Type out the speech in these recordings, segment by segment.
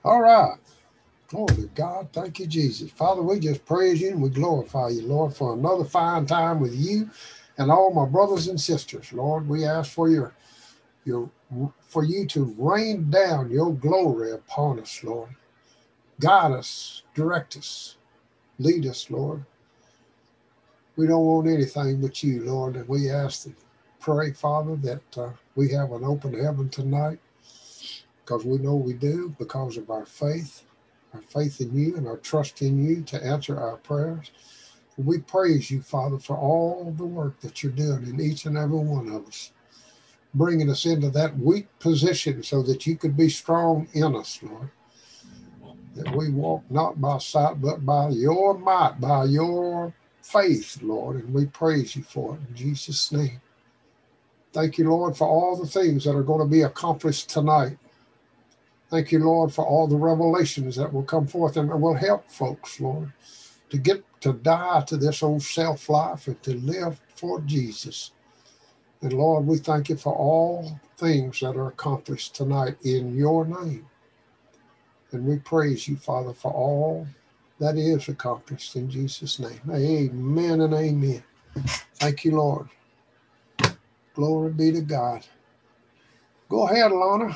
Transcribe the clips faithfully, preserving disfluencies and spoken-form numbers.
All right. Glory to God. Thank you, Jesus. Father, we just praise you and we glorify you, Lord, for another fine time with you and all my brothers and sisters. Lord, we ask for your your for you to rain down your glory upon us, Lord. Guide us, direct us, lead us, Lord. We don't want anything but you, Lord, and we ask and pray, Father, that uh, we have an open heaven tonight because we know we do because of our faith, our faith in you and our trust in you to answer our prayers. We praise you, Father, for all the work that you're doing in each and every one of us, bringing us into that weak position so that you could be strong in us, Lord. That we walk not by sight, but by your might, by your faith, Lord. And we praise you for it in Jesus' name. Thank you, Lord, for all the things that are going to be accomplished tonight. Thank you, Lord, for all the revelations that will come forth and will help folks, Lord, to get to die to this old self life and to live for Jesus. And Lord, we thank you for all things that are accomplished tonight in your name. And we praise you, Father, for all that is accomplished in Jesus' name. Amen and amen. Thank you, Lord. Glory be to God. Go ahead, Lana.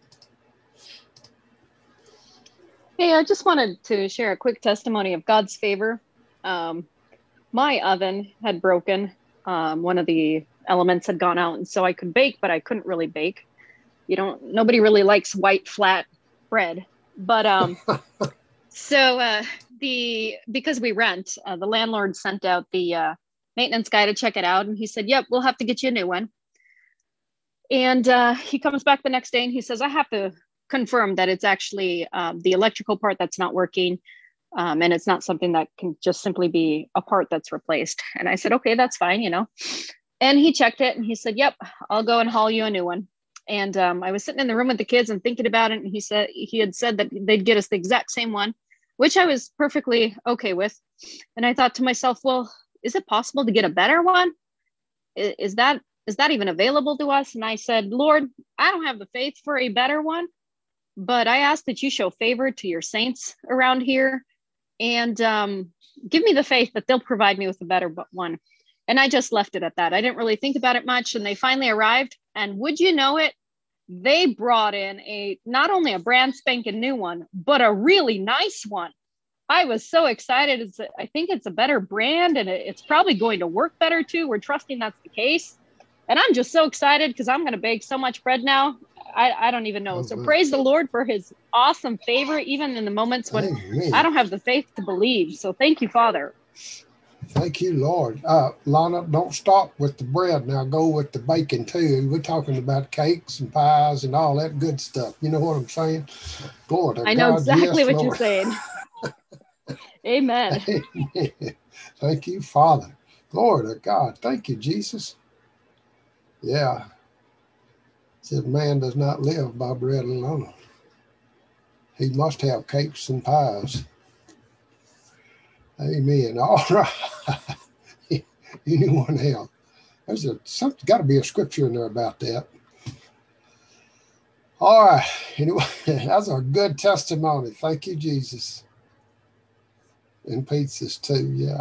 Hey, I just wanted to share a quick testimony of God's favor. Um, my oven had broken. Um, one of the elements had gone out, and so I could bake, but I couldn't really bake. You don't, nobody really likes white, flat bread. But um, so uh, the because we rent, uh, the landlord sent out the uh, maintenance guy to check it out, and he said, "Yep, we'll have to get you a new one." And uh, he comes back the next day and he says, "I have to confirm that it's actually um, the electrical part that's not working. Um, and it's not something that can just simply be a part that's replaced." And I said, "Okay, that's fine, you know." And he checked it and he said, "Yep, I'll go and haul you a new one." And um, I was sitting in the room with the kids and thinking about it. And he said, he had said that they'd get us the exact same one, which I was perfectly okay with. And I thought to myself, well, is it possible to get a better one? Is, is that, is that even available to us? And I said, "Lord, I don't have the faith for a better one, but I ask that you show favor to your saints around here and um, give me the faith that they'll provide me with a better one." And I just left it at that. I didn't really think about it much. And they finally arrived. And would you know it, they brought in a not only a brand spanking new one, but a really nice one. I was so excited. It's, I think it's a better brand and it's probably going to work better too. We're trusting that's the case. And I'm just so excited because I'm going to bake so much bread now. I, I don't even know. So praise the Lord for his awesome favor, even in the moments when Amen. I don't have the faith to believe. So thank you, Father. Thank you, Lord. Uh, Lana, don't stop with the bread now. Go with the bacon too. We're talking about cakes and pies and all that good stuff. You know what I'm saying? Glory to I know God. exactly Yes, what Lord. you're saying. Amen. Amen. Thank you, Father. Glory to God. Thank you, Jesus. Yeah. It says man does not live by bread alone. He must have cakes and pies. Amen. All right. Anyone else? There's a some got to be a scripture in there about that. All right. Anyway, that's a good testimony. Thank you, Jesus. And pizzas too. Yeah.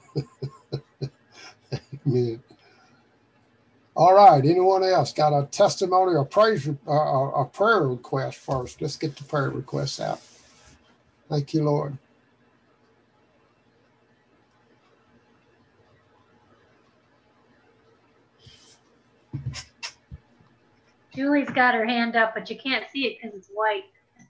Amen. All right. Anyone else got a testimony or praise uh, a prayer request first? Let's get the prayer requests out. Thank you, Lord. Julie's got her hand up, but you can't see it because it's white.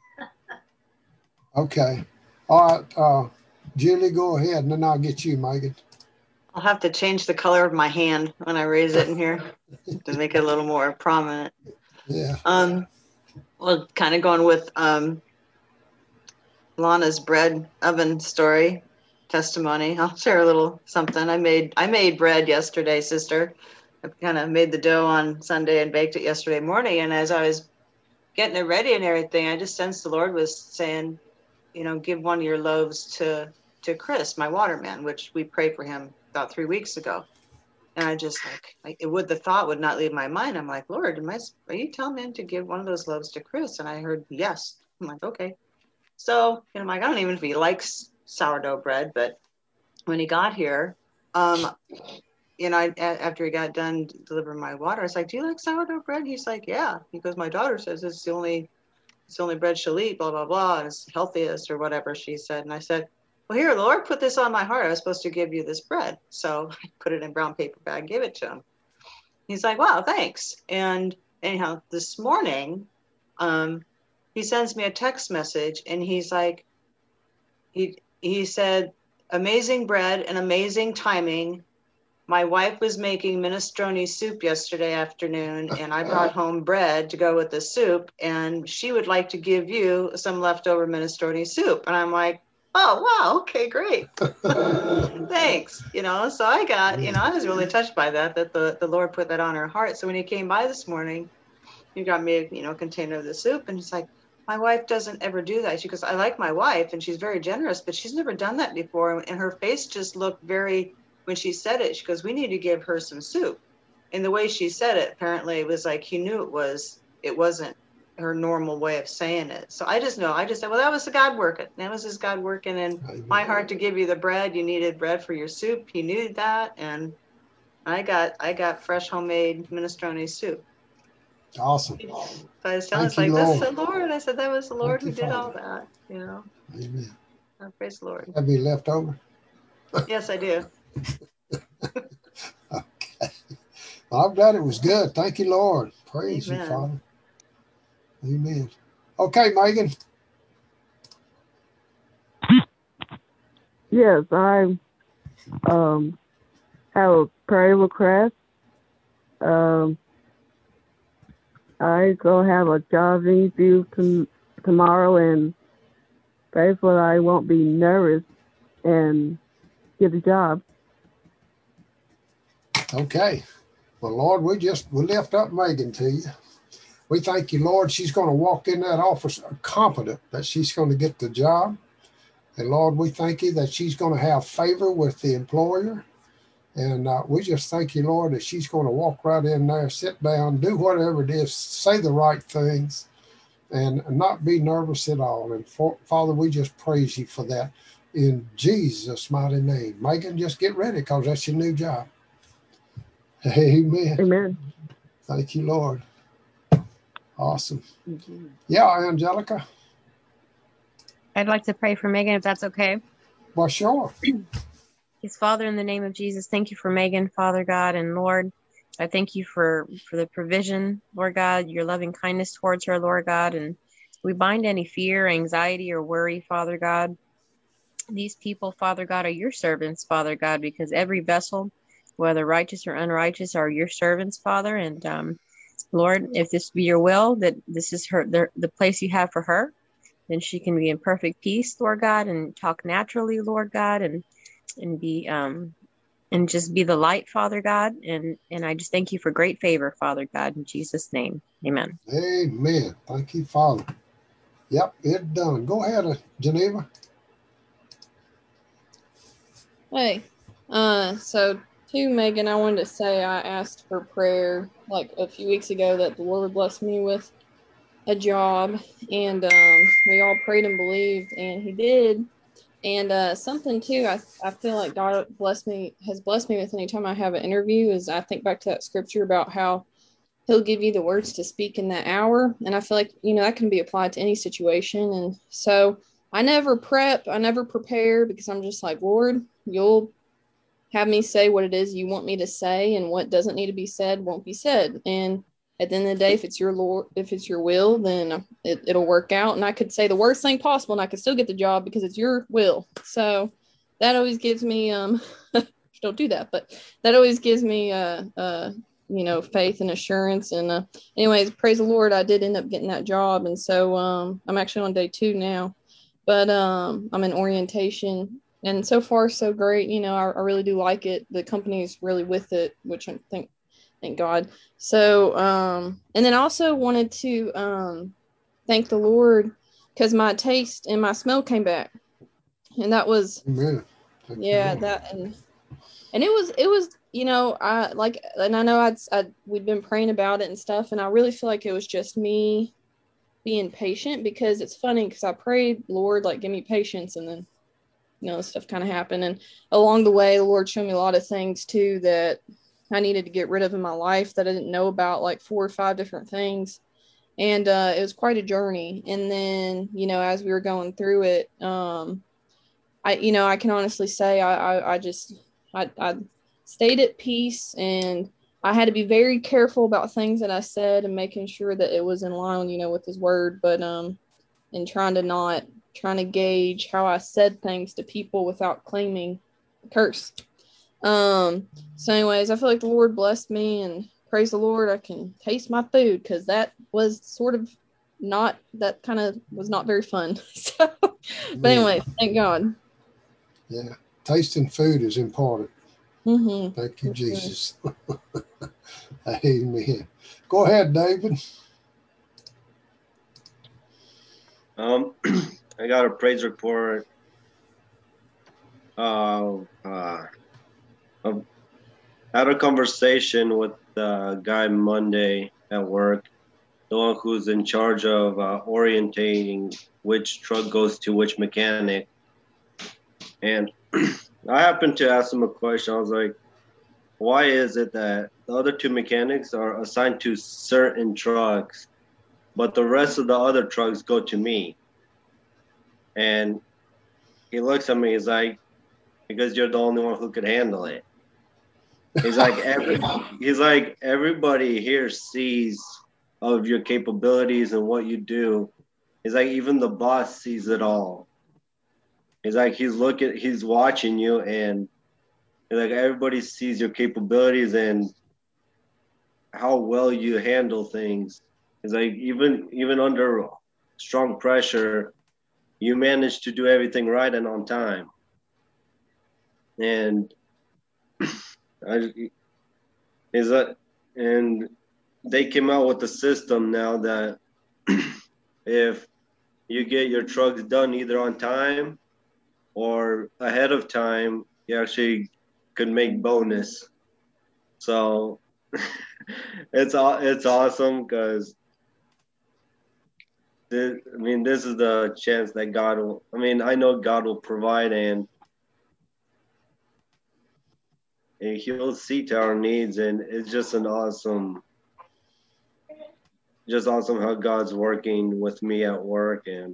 Okay. All right. Uh, Julie, go ahead, and then I'll get you, Megan. I'll have to change the color of my hand when I raise it in here to make it a little more prominent. Yeah. Um, well, kind of going with um, Lana's bread oven story testimony. I'll share a little something. I made I made bread yesterday, sister. I kind of made the dough on Sunday and baked it yesterday morning. And as I was getting it ready and everything, I just sensed the Lord was saying, you know, give one of your loaves to to Chris, my waterman, which we prayed for him about three weeks ago. And I just like, like it would the thought would not leave my mind. I'm like, Lord, am I, are you telling him to give one of those loaves to Chris? And I heard yes. I'm like, okay. So, you know, I'm like, I don't even know if he likes sourdough bread, but when he got here, um, you know, I, after he got done delivering my water, I was like, do you like sourdough bread? He's like, yeah. He goes, my daughter says it's the only, it's the only bread she'll eat, blah, blah, blah, and it's healthiest or whatever she said. And I said, well, here, the Lord put this on my heart. I was supposed to give you this bread. So I put it in a brown paper bag, gave it to him. He's like, wow, thanks. And anyhow, this morning, um, he sends me a text message and he's like, he, he said, amazing bread and amazing timing. My wife was making minestrone soup yesterday afternoon and I brought home bread to go with the soup and she would like to give you some leftover minestrone soup. And I'm like, oh, wow. Okay, great. Thanks. You know, so I got, you know, I was really touched by that, that the, the Lord put that on her heart. So when he came by this morning, he got me a, you know, container of the soup and he's like, my wife doesn't ever do that. She goes, I like my wife and she's very generous, but she's never done that before. And her face just looked very, when she said it, she goes, we need to give her some soup. And the way she said it, apparently it was like, he knew it was, it wasn't her normal way of saying it. So I just know, I just said, well, that was the God working. That was his God working in my heart to give you the bread. You needed bread for your soup. He knew that. And I got, I got fresh homemade minestrone soup. Awesome. So I was telling us Thank like, you, this is Lord. the Lord. I said, that was the Lord Thank who you, did all Father. that, you know. Amen. Oh, praise the Lord. Have you left over? Yes, I do. Okay. Well, I'm glad it was good. Thank you, Lord. Praise you, Amen. Father. Amen. Okay, Megan. Yes, I um have a prayer request. Um, I go have a job interview tom- tomorrow, and pray for I won't be nervous and get the job. Okay. Well, Lord, we just we lift up Megan to you. We thank you, Lord. She's going to walk in that office confident that she's going to get the job. And Lord, we thank you that she's going to have favor with the employer. And uh, we just thank you, Lord, that she's going to walk right in there, sit down, do whatever it is, say the right things, and not be nervous at all. And for, Father, we just praise you for that in Jesus' mighty name. Megan, just get ready because that's your new job. Amen. Amen. Thank you, Lord. Awesome. Mm-hmm. Yeah, Angelica. I'd like to pray for Megan, if that's okay. Well, sure. Yes, Father, in the name of Jesus, thank you for Megan, Father God, and Lord, I thank you for, for the provision, Lord God, your loving kindness towards her, Lord God, and we bind any fear, anxiety, or worry, Father God. These people, Father God, are your servants, Father God, because every vessel, whether righteous or unrighteous, are your servants, Father, and um, Lord, if this be your will, that this is her the, the place you have for her, then she can be in perfect peace, Lord God, and talk naturally, Lord God, and and be um and just be the light, Father God, and and I just thank you for great favor, Father God, in Jesus' name, amen. Amen. Thank you, Father. Yep, it's done. Go ahead, uh, Geneva. Hey, uh, so to Megan, I wanted to say I asked for prayer like a few weeks ago that the Lord blessed me with a job, and um, we all prayed and believed, and He did. And uh, something too, I I feel like God blessed me has blessed me with anytime I have an interview is I think back to that scripture about how He'll give you the words to speak in that hour, and I feel like you know that can be applied to any situation, and so I never prep, I never prepare because I'm just like, Lord, you'll have me say what it is you want me to say, and what doesn't need to be said won't be said. And at the end of the day, if it's your Lord, if it's your will, then it, it'll work out. And I could say the worst thing possible, and I could still get the job because it's your will. So that always gives me um, don't do that, but that always gives me uh uh you know faith and assurance. And uh, anyways, praise the Lord, I did end up getting that job, and so um, I'm actually on day two now, but um, I'm in orientation. And so far, so great. You know, I, I really do like it. The company is really with it, which I think, thank God. So, um, and then I also wanted to um, thank the Lord because my taste and my smell came back, and that was, Amen. Thank yeah, that and and it was it was you know I like, and I know I'd, I'd we'd been praying about it and stuff, and I really feel like it was just me being patient, because it's funny because I prayed, Lord, like, give me patience, and then, you know, stuff kind of happened. And along the way, the Lord showed me a lot of things too that I needed to get rid of in my life that I didn't know about, like four or five different things. And uh, it was quite a journey. And then, you know, as we were going through it, um, I, you know, I can honestly say I, I, I just, I, I stayed at peace, and I had to be very careful about things that I said and making sure that it was in line, you know, with his word, but, um, and trying to not, trying to gauge how I said things to people without claiming curse. Um, so anyways, I feel like the Lord blessed me, and praise the Lord, I can taste my food, because that was sort of not, that kind of was not very fun. So, but anyway, thank God. Yeah, tasting food is important. Mm-hmm. Thank you, Jesus. Amen. Go ahead, David. Um, I got a praise report. Uh, uh, I had a conversation with the guy Monday at work, the one who's in charge of uh, orientating which truck goes to which mechanic. And I happened to ask him a question. I was like, why is it that the other two mechanics are assigned to certain trucks, but the rest of the other trucks go to me? And he looks at me, he's like, because you're the only one who could handle it. He's like, every, he's like, everybody here sees of your capabilities and what you do. He's like, even the boss sees it all. He's like, he's looking, he's watching you, and he's like, everybody sees your capabilities and how well you handle things. He's like, even even under strong pressure, you manage to do everything right and on time. And I, is that, and they came out with a system now that if you get your trucks done either on time or ahead of time, you actually could make bonus. So it's it's awesome, because I mean, this is the chance that God will, I mean, I know God will provide, and, and he'll see to our needs. And it's just an awesome, just awesome how God's working with me at work. And,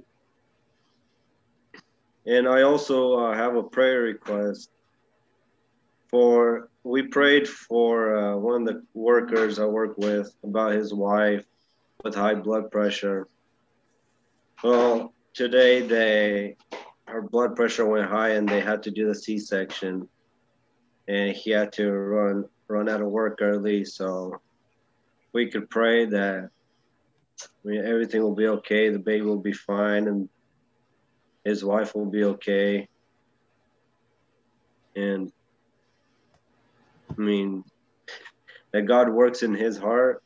and I also uh, have a prayer request for, we prayed for uh, one of the workers I work with about his wife with high blood pressure. Well, today they, her blood pressure went high and they had to do the C-section, and he had to run run out of work early. So we could pray that, I mean, everything will be okay, the baby will be fine, and his wife will be okay. And I mean, that God works in his heart.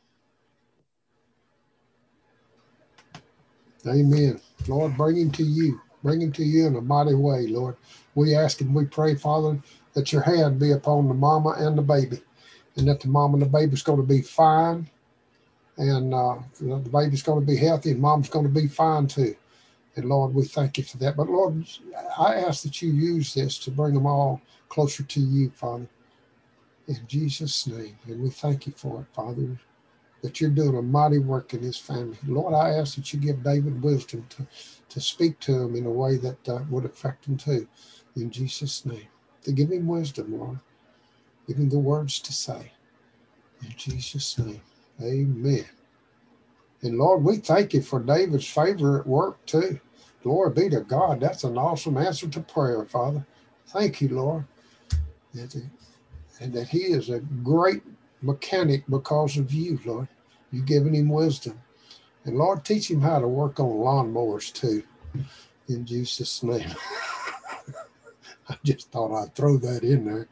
Amen. Lord, bring him to you. Bring him to you in a mighty way, Lord. We ask and we pray, Father, that your hand be upon the mama and the baby, and that the mama and the baby's going to be fine, and uh, the baby's going to be healthy, and mom's going to be fine too. And Lord, we thank you for that. But Lord, I ask that you use this to bring them all closer to you, Father, in Jesus' name. And we thank you for it, Father, that you're doing a mighty work in his family. Lord, I ask that you give David wisdom to, to speak to him in a way that uh, would affect him too, in Jesus' name. To give him wisdom, Lord. Give him the words to say. In Jesus' name, amen. And Lord, we thank you for David's favor at work too. Glory be to God. That's an awesome answer to prayer, Father. Thank you, Lord. And that he is a great mechanic because of you, Lord. You've given him wisdom. And Lord, teach him how to work on lawnmowers too. In Jesus' name. I just thought I'd throw that in there.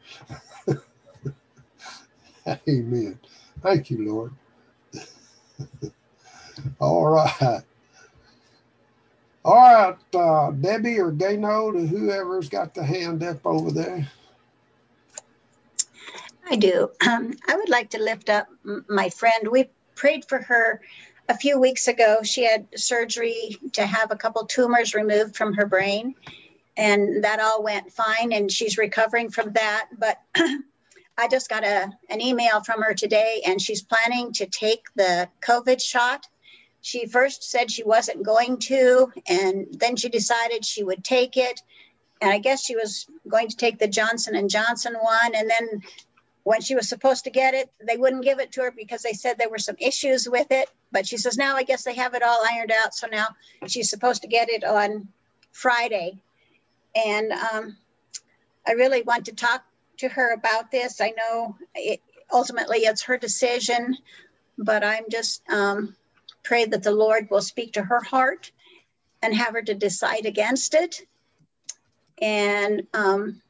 Amen. Thank you, Lord. All right. All right, uh, Debbie or Gaynode, or whoever's got the hand up over there. I do. Um, I would like to lift up my friend. We prayed for her a few weeks ago, she had surgery to have a couple tumors removed from her brain, and that all went fine, and she's recovering from that. But I just got a, an email from her today, and she's planning to take the COVID shot. She first said she wasn't going to, and then she decided she would take it. And I guess she was going to take the Johnson and Johnson one. And then when she was supposed to get it, they wouldn't give it to her because they said there were some issues with it. But she says, now I guess they have it all ironed out. So now she's supposed to get it on Friday. And um, I really want to talk to her about this. I know it, ultimately it's her decision, but I'm just um, pray that the Lord will speak to her heart and have her to decide against it. And um,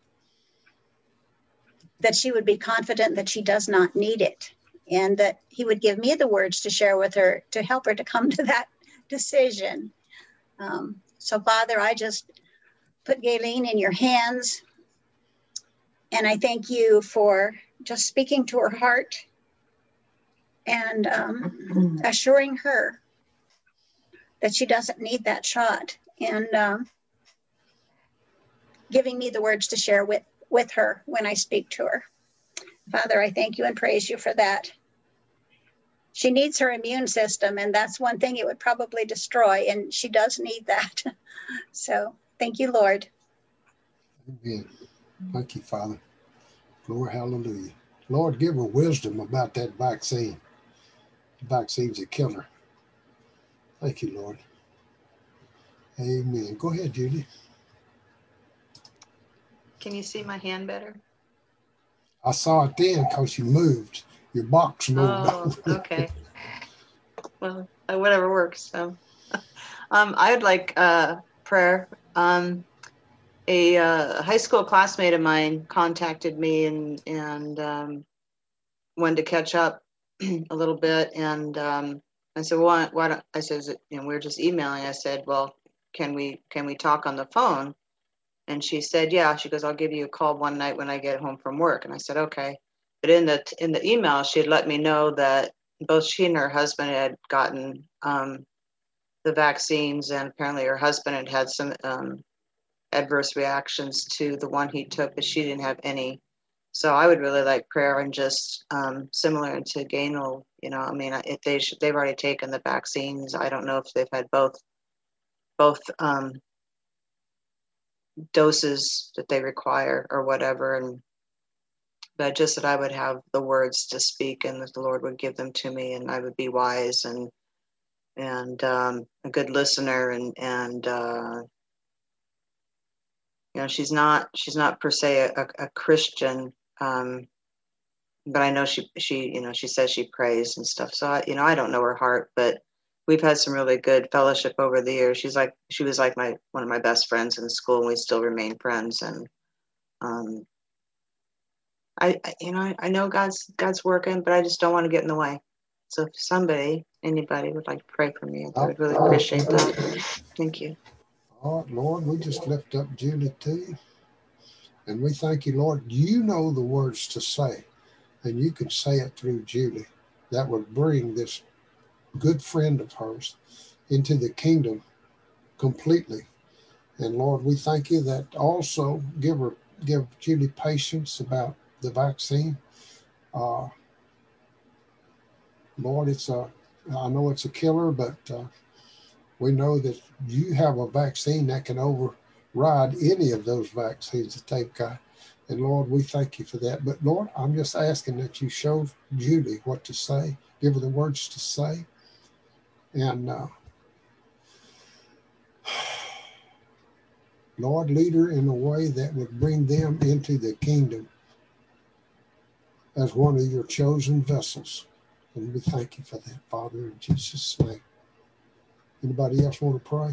that she would be confident that she does not need it, and that he would give me the words to share with her to help her to come to that decision. Um, so Father, I just put Gayleen in your hands, and I thank you for just speaking to her heart and um, assuring her that she doesn't need that shot, and um, giving me the words to share with, with her when I speak to her. Father, I thank you and praise you for that. She needs her immune system, and that's one thing it would probably destroy, and she does need that. So thank you, Lord. Amen. Thank you, Father. Glory, hallelujah. Lord, give her wisdom about that vaccine. The vaccine's a killer. Thank you, Lord. Amen. Go ahead, Judy. Can you see my hand better? I saw it then because you moved. Your box moved. Oh, okay. Well, uh, whatever works. So, um, I would like uh, prayer. Um, a uh, high school classmate of mine contacted me and and um, wanted to catch up a little bit. And um, I said, well, why, why don't I said, you know, we were just emailing. I said, well, can we can we talk on the phone? And she said, yeah. She goes, I'll give you a call one night when I get home from work. And I said, okay. But in the in the email, she had let me know that both she and her husband had gotten um, the vaccines, and apparently her husband had had some um, adverse reactions to the one he took, but she didn't have any. So I would really like prayer, and just um, similar to Gaynell, you know, I mean, if they should, they've already taken the vaccines. I don't know if they've had both both. Um, doses that they require or whatever, and but just that I would have the words to speak, and that the Lord would give them to me, and I would be wise and and um, a good listener, and and uh, you know, she's not she's not per se a, a Christian, um, but I know she she you know she says she prays and stuff. So I, you know, I don't know her heart, but we've had some really good fellowship over the years. She's like, she was like my, one of my best friends in school, and we still remain friends. And, um, I, I you know, I, I know God's, God's working, but I just don't want to get in the way. So if somebody, anybody would like to pray for me, I would really appreciate that. Thank you. All right, Lord, we just lift up Julie to you. And we thank you, Lord, you know the words to say, and you can say it through Julie. That would bring this good friend of hers into the kingdom completely. And Lord, we thank you that also give her, give Julie patience about the vaccine. Uh, Lord, it's a, I know it's a killer, but uh, we know that you have a vaccine that can override any of those vaccines that they've got. And Lord, we thank you for that. But Lord, I'm just asking that you show Julie what to say, give her the words to say. And uh, Lord, lead her in a way that would bring them into the kingdom as one of your chosen vessels. And we thank you for that, Father, in Jesus' name. Anybody else want to pray?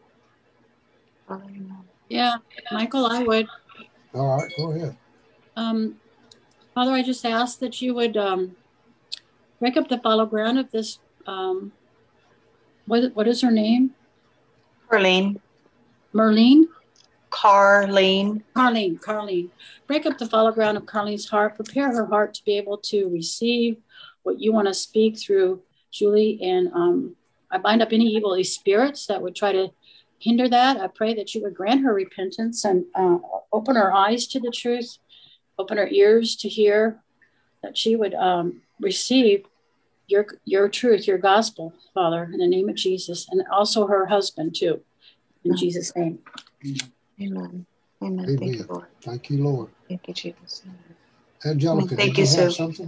Yeah, Michael, I would. All right, go ahead. Um, Father, I just ask that you would um, break up the fallow ground of this. Um, what what is her name? Carlene. Merlene? Carlene. Carlene, Carlene. Break up the fallow ground of Carlene's heart. Prepare her heart to be able to receive what you want to speak through Julie, and um, I bind up any evil spirits that would try to hinder that. I pray that you would grant her repentance and uh, open her eyes to the truth, open her ears to hear, that she would um, receive your your truth, your gospel, Father, in the name of Jesus, and also her husband too, in Jesus' name. Amen. Amen. Amen. Thank you, Lord. Thank you, Lord. Thank you, Jesus. Angelica, Thank did you, you have Sue. something?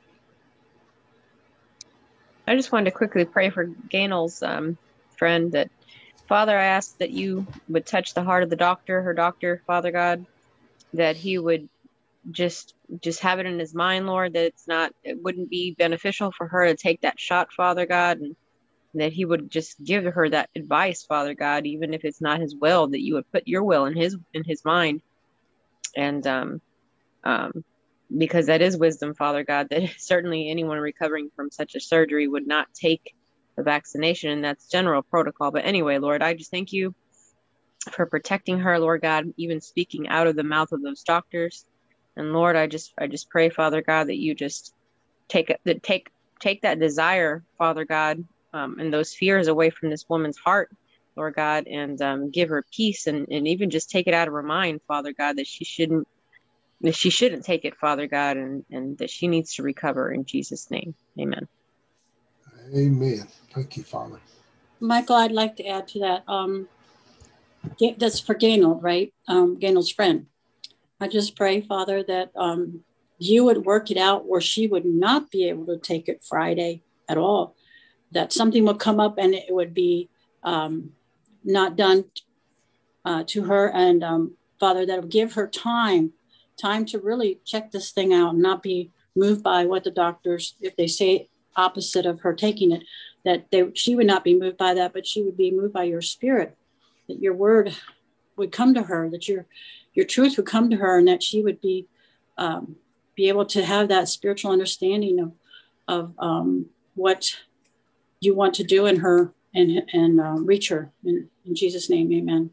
I just wanted to quickly pray for Gainell's um, friend that, Father, I ask that you would touch the heart of the doctor, her doctor, Father God, that he would just just have it in his mind, Lord, that it's not, it wouldn't be beneficial for her to take that shot, Father God, and that he would just give her that advice, Father God, even if it's not his will, that you would put your will in his in his mind. And um um because that is wisdom, Father God, that certainly anyone recovering from such a surgery would not take the vaccination, and that's general protocol. But anyway, Lord, I just thank you for protecting her, Lord God, even speaking out of the mouth of those doctors. And Lord, I just I just pray, Father God, that you just take it that take take that desire, Father God, um, and those fears away from this woman's heart, Lord God, and um, give her peace, and, and even just take it out of her mind, Father God, that she shouldn't that she shouldn't take it, Father God, and, and that she needs to recover in Jesus' name. Amen. Amen. Thank you, Father. Michael, I'd like to add to that. Um, that's for Gainell, right? Um, Gainell's friend. I just pray, Father, that um, you would work it out where she would not be able to take it Friday at all, that something would come up and it would be um, not done uh, to her. And um, Father, that would give her time, time to really check this thing out and not be moved by what the doctors, if they say opposite of her taking it, that they, she would not be moved by that, but she would be moved by your spirit, that your word would come to her, that your your truth would come to her, and that she would be um, be able to have that spiritual understanding of of um, what you want to do in her, and and uh, reach her in, in Jesus' name. Amen.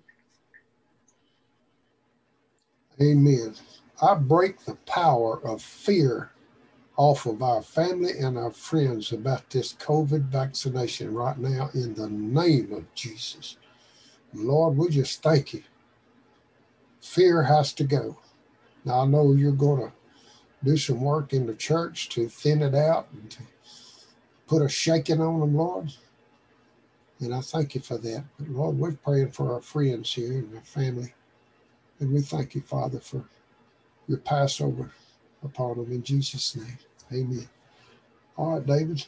Amen. I break the power of fear off of our family and our friends about this COVID vaccination right now in the name of Jesus. Lord, we just thank you. Fear has to go. Now, I know you're going to do some work in the church to thin it out and to put a shaking on them, Lord. And I thank you for that. But Lord, we're praying for our friends here and our family. And we thank you, Father, for your Passover upon them in Jesus' name. Amen. All right, David.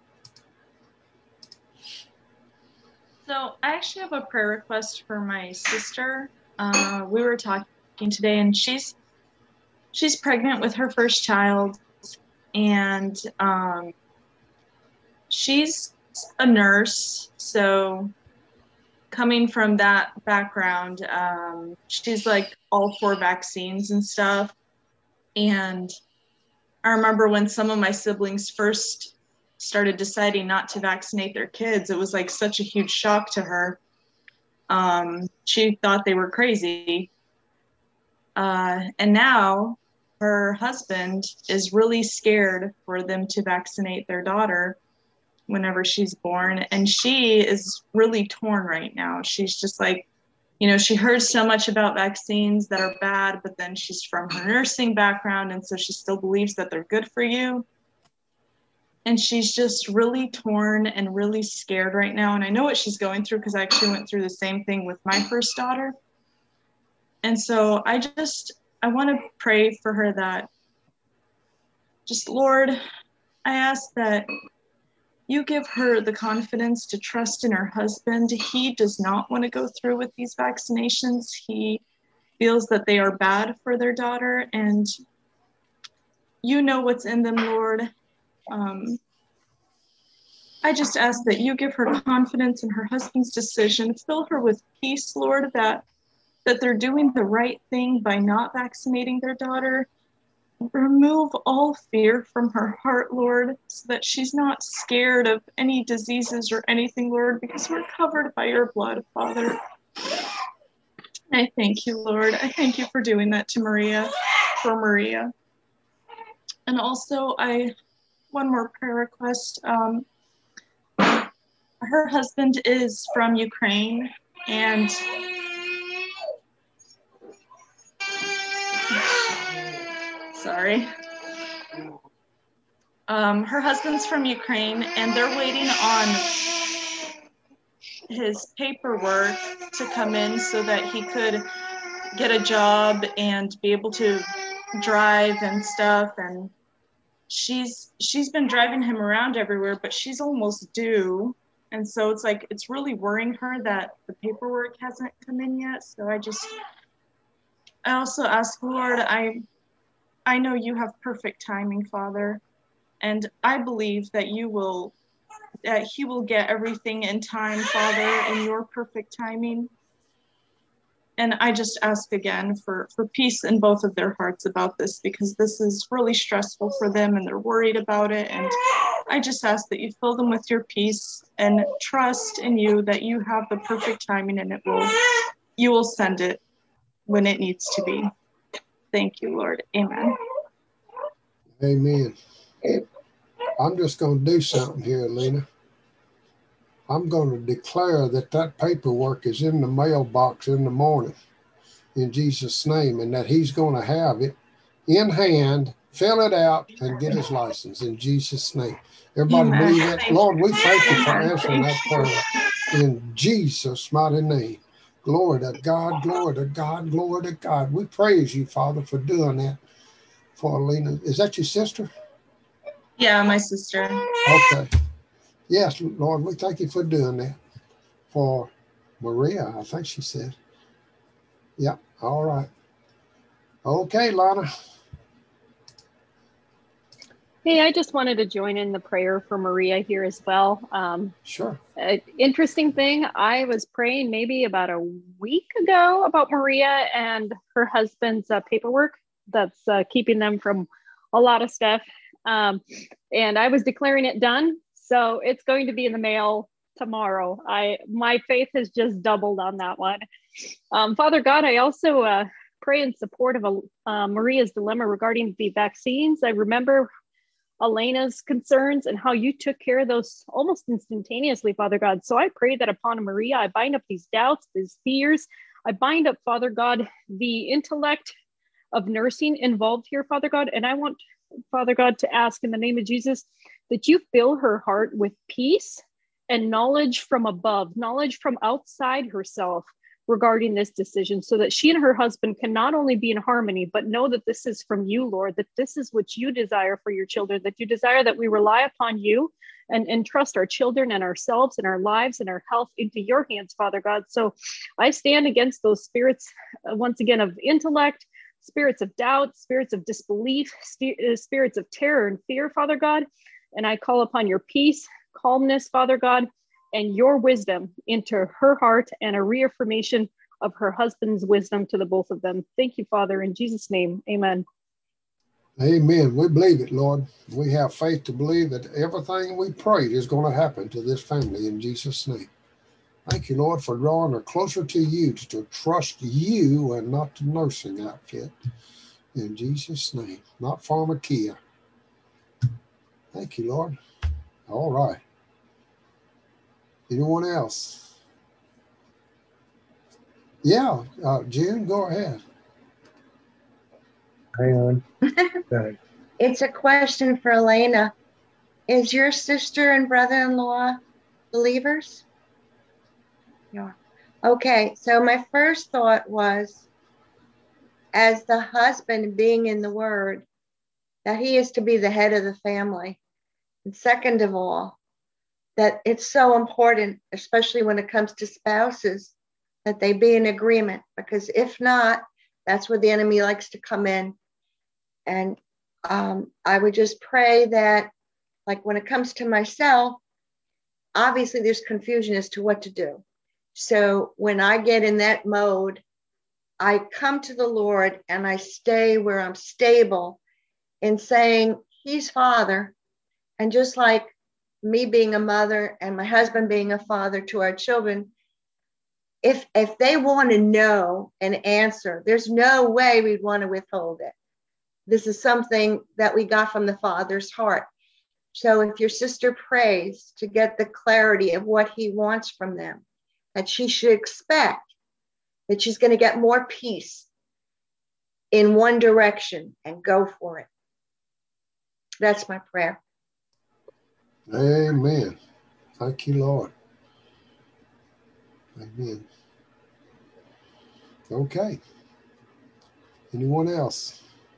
So I actually have a prayer request for my sister. Uh, we were talking today, and she's she's pregnant with her first child, and um, she's a nurse. So coming from that background, um, she's like all for vaccines and stuff. And I remember when some of my siblings first started deciding not to vaccinate their kids, it was like such a huge shock to her. Um, she thought they were crazy. Uh, and now her husband is really scared for them to vaccinate their daughter whenever she's born. And she is really torn right now. She's just like, you know, she heard so much about vaccines that are bad, but then she's from her nursing background, and so she still believes that they're good for you. And she's just really torn and really scared right now. And I know what she's going through because I actually went through the same thing with my first daughter. And so I just, I want to pray for her that just, Lord, I ask that you give her the confidence to trust in her husband. He does not want to go through with these vaccinations. He feels that they are bad for their daughter, and you know what's in them, Lord. Um, I just ask that you give her confidence in her husband's decision. Fill her with peace, Lord, that, that they're doing the right thing by not vaccinating their daughter. Remove all fear from her heart, Lord, so that she's not scared of any diseases or anything, Lord, because we're covered by your blood, Father. I thank you, Lord. I thank you for doing that to Maria, for Maria. And also, I, one more prayer request. Um, her husband is from Ukraine, and sorry. Um, her husband's from Ukraine, and they're waiting on his paperwork to come in so that he could get a job and be able to drive and stuff. And she's she's been driving him around everywhere, but she's almost due. And so it's like, it's really worrying her that the paperwork hasn't come in yet. So I just, I also ask, Lord, I, I know you have perfect timing, Father. And I believe that you will, that he will get everything in time, Father, in your perfect timing. And I just ask again for, for peace in both of their hearts about this, because this is really stressful for them and they're worried about it. And I just ask that you fill them with your peace and trust in you that you have the perfect timing, and it will, you will send it when it needs to be. Thank you, Lord. Amen. Amen. I'm just going to do something here, Lena. I'm going to declare that that paperwork is in the mailbox in the morning in Jesus' name, and that he's going to have it in hand, fill it out, and get his license in Jesus' name. Everybody Amen. believe it? Thank Lord, we you. thank you for Amen. answering Thank that prayer in Jesus' mighty name. Glory to God, glory to God, glory to God. We praise you, Father, for doing that for Lena. Is that your sister? Yeah, my sister. Okay. Yes, Lord, we thank you for doing that for Maria, I think she said. Yep, all right. Okay, Lana. Hey, I just wanted to join in the prayer for Maria here as well. Um, sure. Uh, interesting thing, I was praying maybe about a week ago about Maria and her husband's uh, paperwork that's uh, keeping them from a lot of stuff. Um, and I was declaring it done. So it's going to be in the mail tomorrow. I my faith has just doubled on that one. Um, Father God, I also uh, pray in support of a, uh, Maria's dilemma regarding the vaccines. I remember Elena's concerns and how you took care of those almost instantaneously, Father God. So I pray that upon Maria, I bind up these doubts, these fears. I bind up, Father God, the intellect of nursing involved here, Father God. And I want, Father God, to ask in the name of Jesus that you fill her heart with peace and knowledge from above, knowledge from outside herself regarding this decision, so that she and her husband can not only be in harmony, but know that this is from you, Lord, that this is what you desire for your children, that you desire that we rely upon you and, and trust our children and ourselves and our lives and our health into your hands, Father God. So I stand against those spirits, uh, once again, of intellect, spirits of doubt, spirits of disbelief, st- uh, spirits of terror and fear, Father God. And I call upon your peace, calmness, Father God, and your wisdom into her heart, and a reaffirmation of her husband's wisdom to the both of them. Thank you, Father, in Jesus' name. Amen. Amen. We believe it, Lord. We have faith to believe that everything we prayed is going to happen to this family in Jesus' name. Thank you, Lord, for drawing her closer to you, to, to trust you and not the nursing outfit. In Jesus' name. Not pharmacia. Thank you, Lord. All right. Anyone else? Yeah, uh, June, go ahead. Hang on. It's a question for Elena. Is your sister and brother-in-law believers? Yeah. Okay, so my first thought was, as the husband being in the word, that he is to be the head of the family. And second of all, that it's so important, especially when it comes to spouses, that they be in agreement, because if not, that's where the enemy likes to come in. And um, I would just pray that, like when it comes to myself, obviously there's confusion as to what to do. So when I get in that mode, I come to the Lord and I stay where I'm stable in saying he's Father. And just like me being a mother and my husband being a father to our children, if if they want to know an answer, there's no way we'd want to withhold it. This is something that we got from the Father's heart. So if your sister prays to get the clarity of what he wants from them, that she should expect that she's going to get more peace in one direction and go for it. That's my prayer. Amen. Thank you, Lord. Amen. Okay. Anyone else?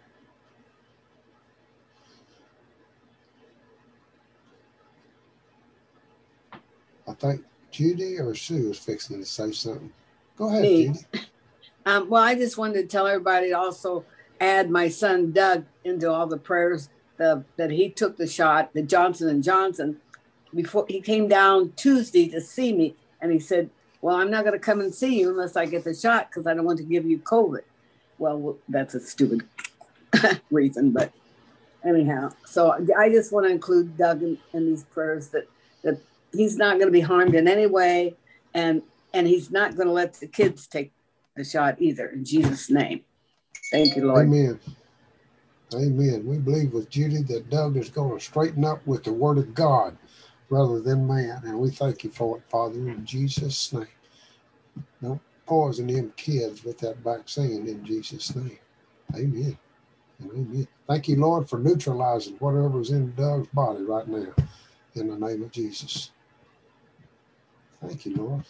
I think Judy or Sue is fixing to say something. Go ahead, Me. Judy. Um, well, I just wanted to tell everybody to also add my son Doug into all the prayers the, that he took the shot, the Johnson and Johnson, before he came down Tuesday to see me. And he said, well, I'm not going to come and see you unless I get the shot because I don't want to give you COVID. Well, that's a stupid reason, but anyhow. So I just want to include Doug in, in these prayers that, that he's not going to be harmed in any way. And, and he's not going to let the kids take the shot either, in Jesus' name. Thank you, Lord. Amen. Amen. We believe with Judy that Doug is going to straighten up with the word of God rather than man. And we thank you for it, Father, in Jesus' name. Don't poison them kids with that vaccine in Jesus' name. Amen. Amen. Thank you, Lord, for neutralizing whatever's in Doug's body right now in the name of Jesus. Thank you, Lord.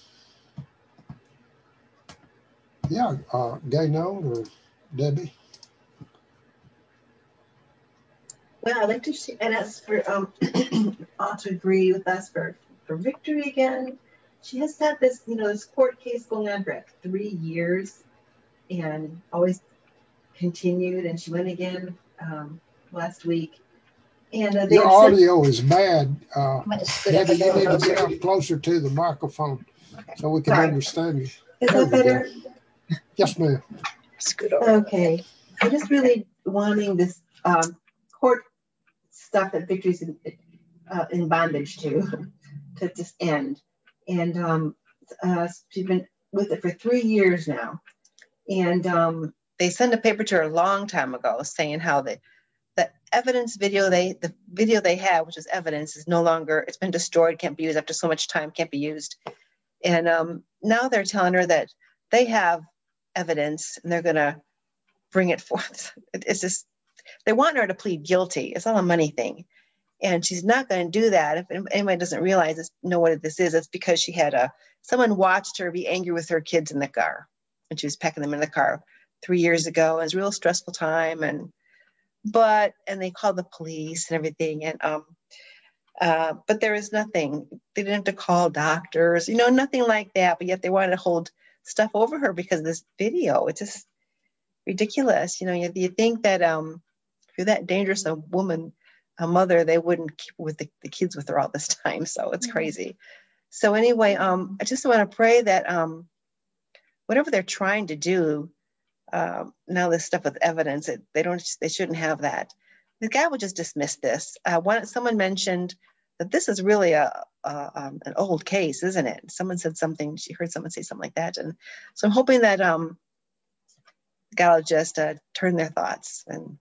Yeah, uh, Gaynon or Debbie? Well, I'd like to see, and ask for um, all to agree with us for, for Victory again. She has had this, you know, this court case going on for like three years and always continued. And she went again um, last week. And uh, your audio said, is bad. Uh, Debbie, you need to get up closer to the microphone okay. so we can Sorry. understand you. Is that better? Yes, ma'am. Okay. I'm just really wanting this um, court stuff that Victory's in, uh, in bondage to, to just end. And um, uh, she's been with it for three years now. And um, they sent a paper to her a long time ago saying how the, the evidence video, they the video they had, which is evidence, is no longer, it's been destroyed, can't be used after so much time, can't be used. And um, now they're telling her that they have evidence and they're going to bring it forth. It's just, they want her to plead guilty. It's all a money thing. And she's not going to do that. If anybody doesn't realize this, know what this is, it's because she had a, someone watched her be angry with her kids in the car when she was packing them in the car three years ago. It was a real stressful time. And, but, and they called the police and everything. And, um, uh, but there is nothing, they didn't have to call doctors, you know, nothing like that. But yet they wanted to hold stuff over her because of this video. It's just ridiculous. You know, you, you think that um, if you're that dangerous a woman, a mother, they wouldn't keep with the, the kids with her all this time. So it's crazy. So anyway, um, I just want to pray that um, whatever they're trying to do, um, now this stuff with evidence, it, they don't, they shouldn't have that. The guy would just dismiss this. Uh, one, someone mentioned that this is really a, a um, an old case, isn't it? Someone said something, she heard someone say something like that. And so I'm hoping that um, God will just uh, turn their thoughts and,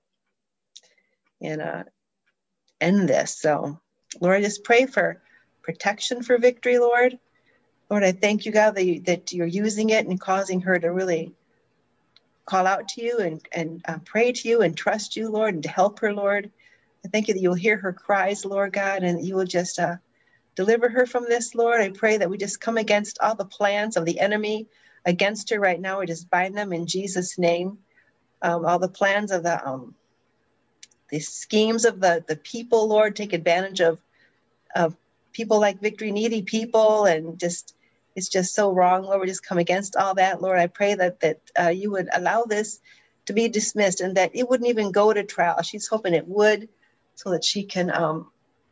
and uh, end this. So Lord, I just pray for protection for Victory, Lord. Lord, I thank you, God, that, you, that you're using it and causing her to really call out to you and, and uh, pray to you and trust you, Lord, and to help her, Lord. I thank you that you'll hear her cries, Lord God, and you will just uh, deliver her from this, Lord. I pray that we just come against all the plans of the enemy against her right now. We just bind them in Jesus' name. Um, all the plans of the um, the schemes of the, the people, Lord, take advantage of, of people like Victory, needy people, and just, it's just so wrong, Lord. We just come against all that, Lord. I pray that, that uh, you would allow this to be dismissed and that it wouldn't even go to trial. She's hoping it would, so that she can um,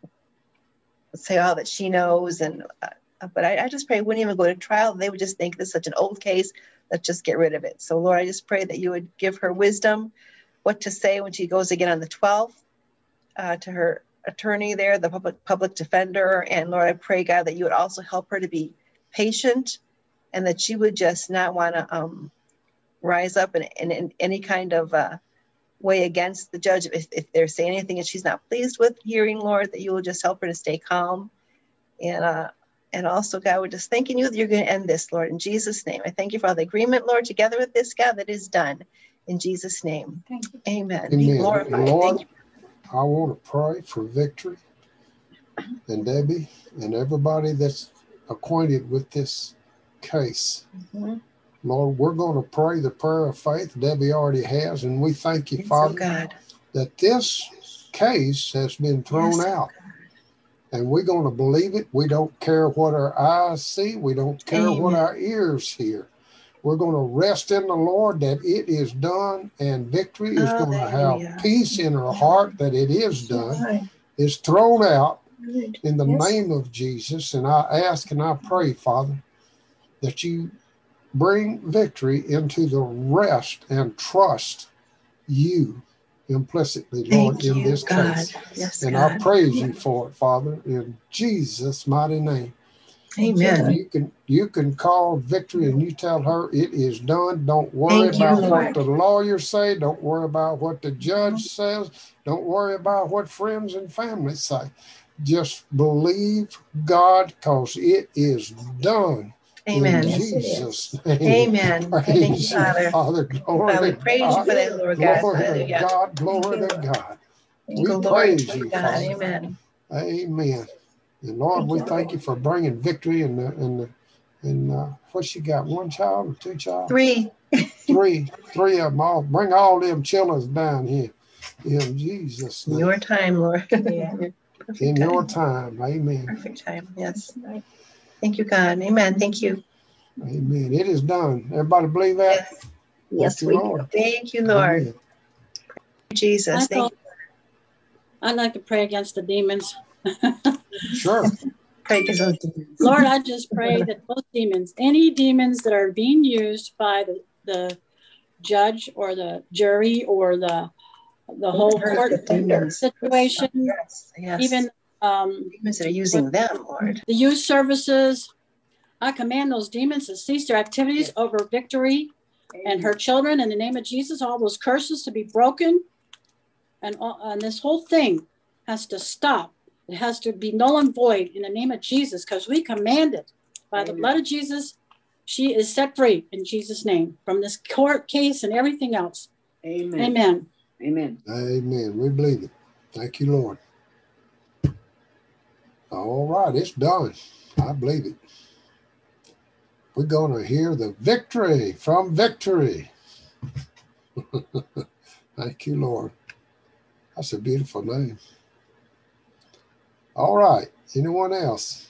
say all that she knows. And uh, but I, I just pray it wouldn't even go to trial. They would just think this is such an old case. Let's just get rid of it. So, Lord, I just pray that you would give her wisdom, what to say when she goes again on the twelfth uh, to her attorney there, the public public defender. And Lord, I pray, God, that you would also help her to be patient and that she would just not want to um, rise up in, in, in any kind of uh, way against the judge. If, if they're saying anything that she's not pleased with hearing, Lord, that you will just help her to stay calm. And uh, and also, God, we're just thanking you that you're going to end this, Lord, in Jesus' name. I thank you for all the agreement, Lord, together with this, God, that is done. In Jesus' name. Amen. Amen. Be glorified. Lord, Thank you. I want to pray for Victory and Debbie and everybody that's acquainted with this case. Mm-hmm. Lord, we're going to pray the prayer of faith. Debbie already has, and we thank you, Yes, Father, oh God. that this case has been thrown Yes, out. And we're going to believe it. We don't care what our eyes see. We don't care Amen. what our ears hear. We're going to rest in the Lord that it is done, and Victory is going to Hallelujah. have peace in her heart that it is done. Right. It's thrown out in the Yes. name of Jesus. And I ask and I pray, Father, that you bring Victory into the rest and trust you implicitly, Lord, Thank in you, this God. case. Yes, And I God. praise you for it, Father, in Jesus' mighty name. Amen. And you can you can call Victory and you tell her it is done. Don't worry Thank you, about what Lord. the lawyers say. Don't worry about what the judge says. Don't worry about what friends and family say. Just believe God, because it is done. Amen. In Yes, it Jesus' is. name. Amen. Praise Thank you, you, Father. Father. Glory Father, we to praise you God. for that, Lord God. Glory to Hallelujah. God. Thank Glory you, to Lord. God. We Glory praise to you, God. Father. Amen. Amen. And Lord, Thank we you, thank Lord. you for bringing Victory and the, and the, and uh, what she got, one child or two child? Three. Three. Three of them all. Bring all them children down here. In Jesus' In name. your time, Lord. Yeah. Perfect In time. your time. Amen. Perfect time. Yes. Thank you, God. Amen. Thank you. Amen. It is done. Everybody believe that? Yes. Yes, Thank you, we Lord. do. Thank you, Lord. Amen. Jesus. I Thank thought I'd like to pray against the demons. Sure. Pray against those demons. Lord, I just pray that those demons, any demons that are being used by the, the judge or the jury or the the whole court situation, Yes, yes. even um, demons that are using them, Lord. The youth services, I command those demons to cease their activities yes. over Victory Amen. And her children in the name of Jesus. All those curses to be broken, and, all, and this whole thing has to stop. It has to be null and void in the name of Jesus, because we command it by Amen. The blood of Jesus. She is set free in Jesus' name from this court case and everything else. Amen. Amen. Amen. Amen. We believe it. Thank you, Lord. All right, it's done. I believe it. We're going to hear the victory from Victory. Thank you, Lord. That's a beautiful name. All right. Anyone else?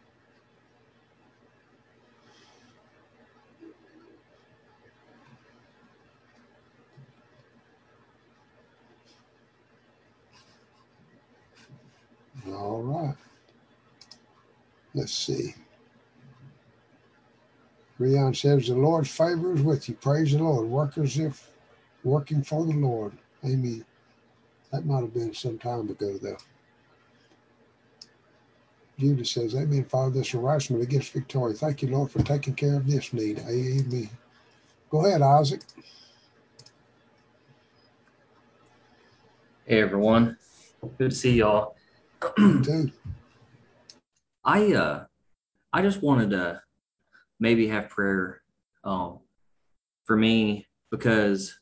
All right. Let's see. Rion says, the Lord's favor is with you. Praise the Lord. Work as if working for the Lord. Amen. That might have been some time ago, though. Judah says, amen, Father, this harassment against Victoria. Thank you, Lord, for taking care of this need. Amen. Go ahead, Isaac. Hey, everyone. Good to see y'all. I uh, I just wanted to maybe have prayer um, for me, because,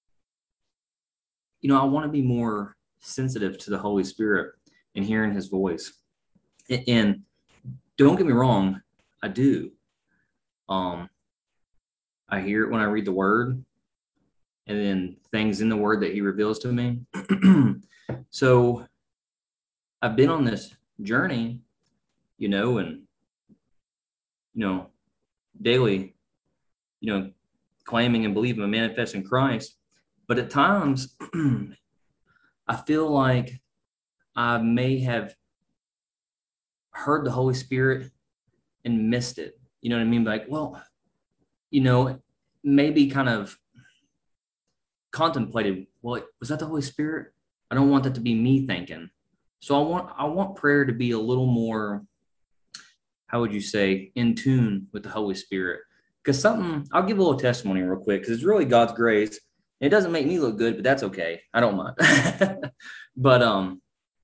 you know, I want to be more sensitive to the Holy Spirit and hearing his voice. And, and don't get me wrong, I do. Um, I hear it when I read the word, and then things in the word that he reveals to me. So I've been on this journey, you know, and, you know, daily, you know, claiming and believing and manifesting Christ. But at times, I feel like I may have heard the Holy Spirit and missed it. You know what I mean? Like, well, you know, maybe kind of contemplated, well, was that the Holy Spirit? I don't want that to be me thinking. So I want I want prayer to be a little more, how would you say, in tune with the Holy Spirit. Because something, I'll give a little testimony real quick, because it's really God's grace. It doesn't make me look good, but that's okay. I don't mind. But um,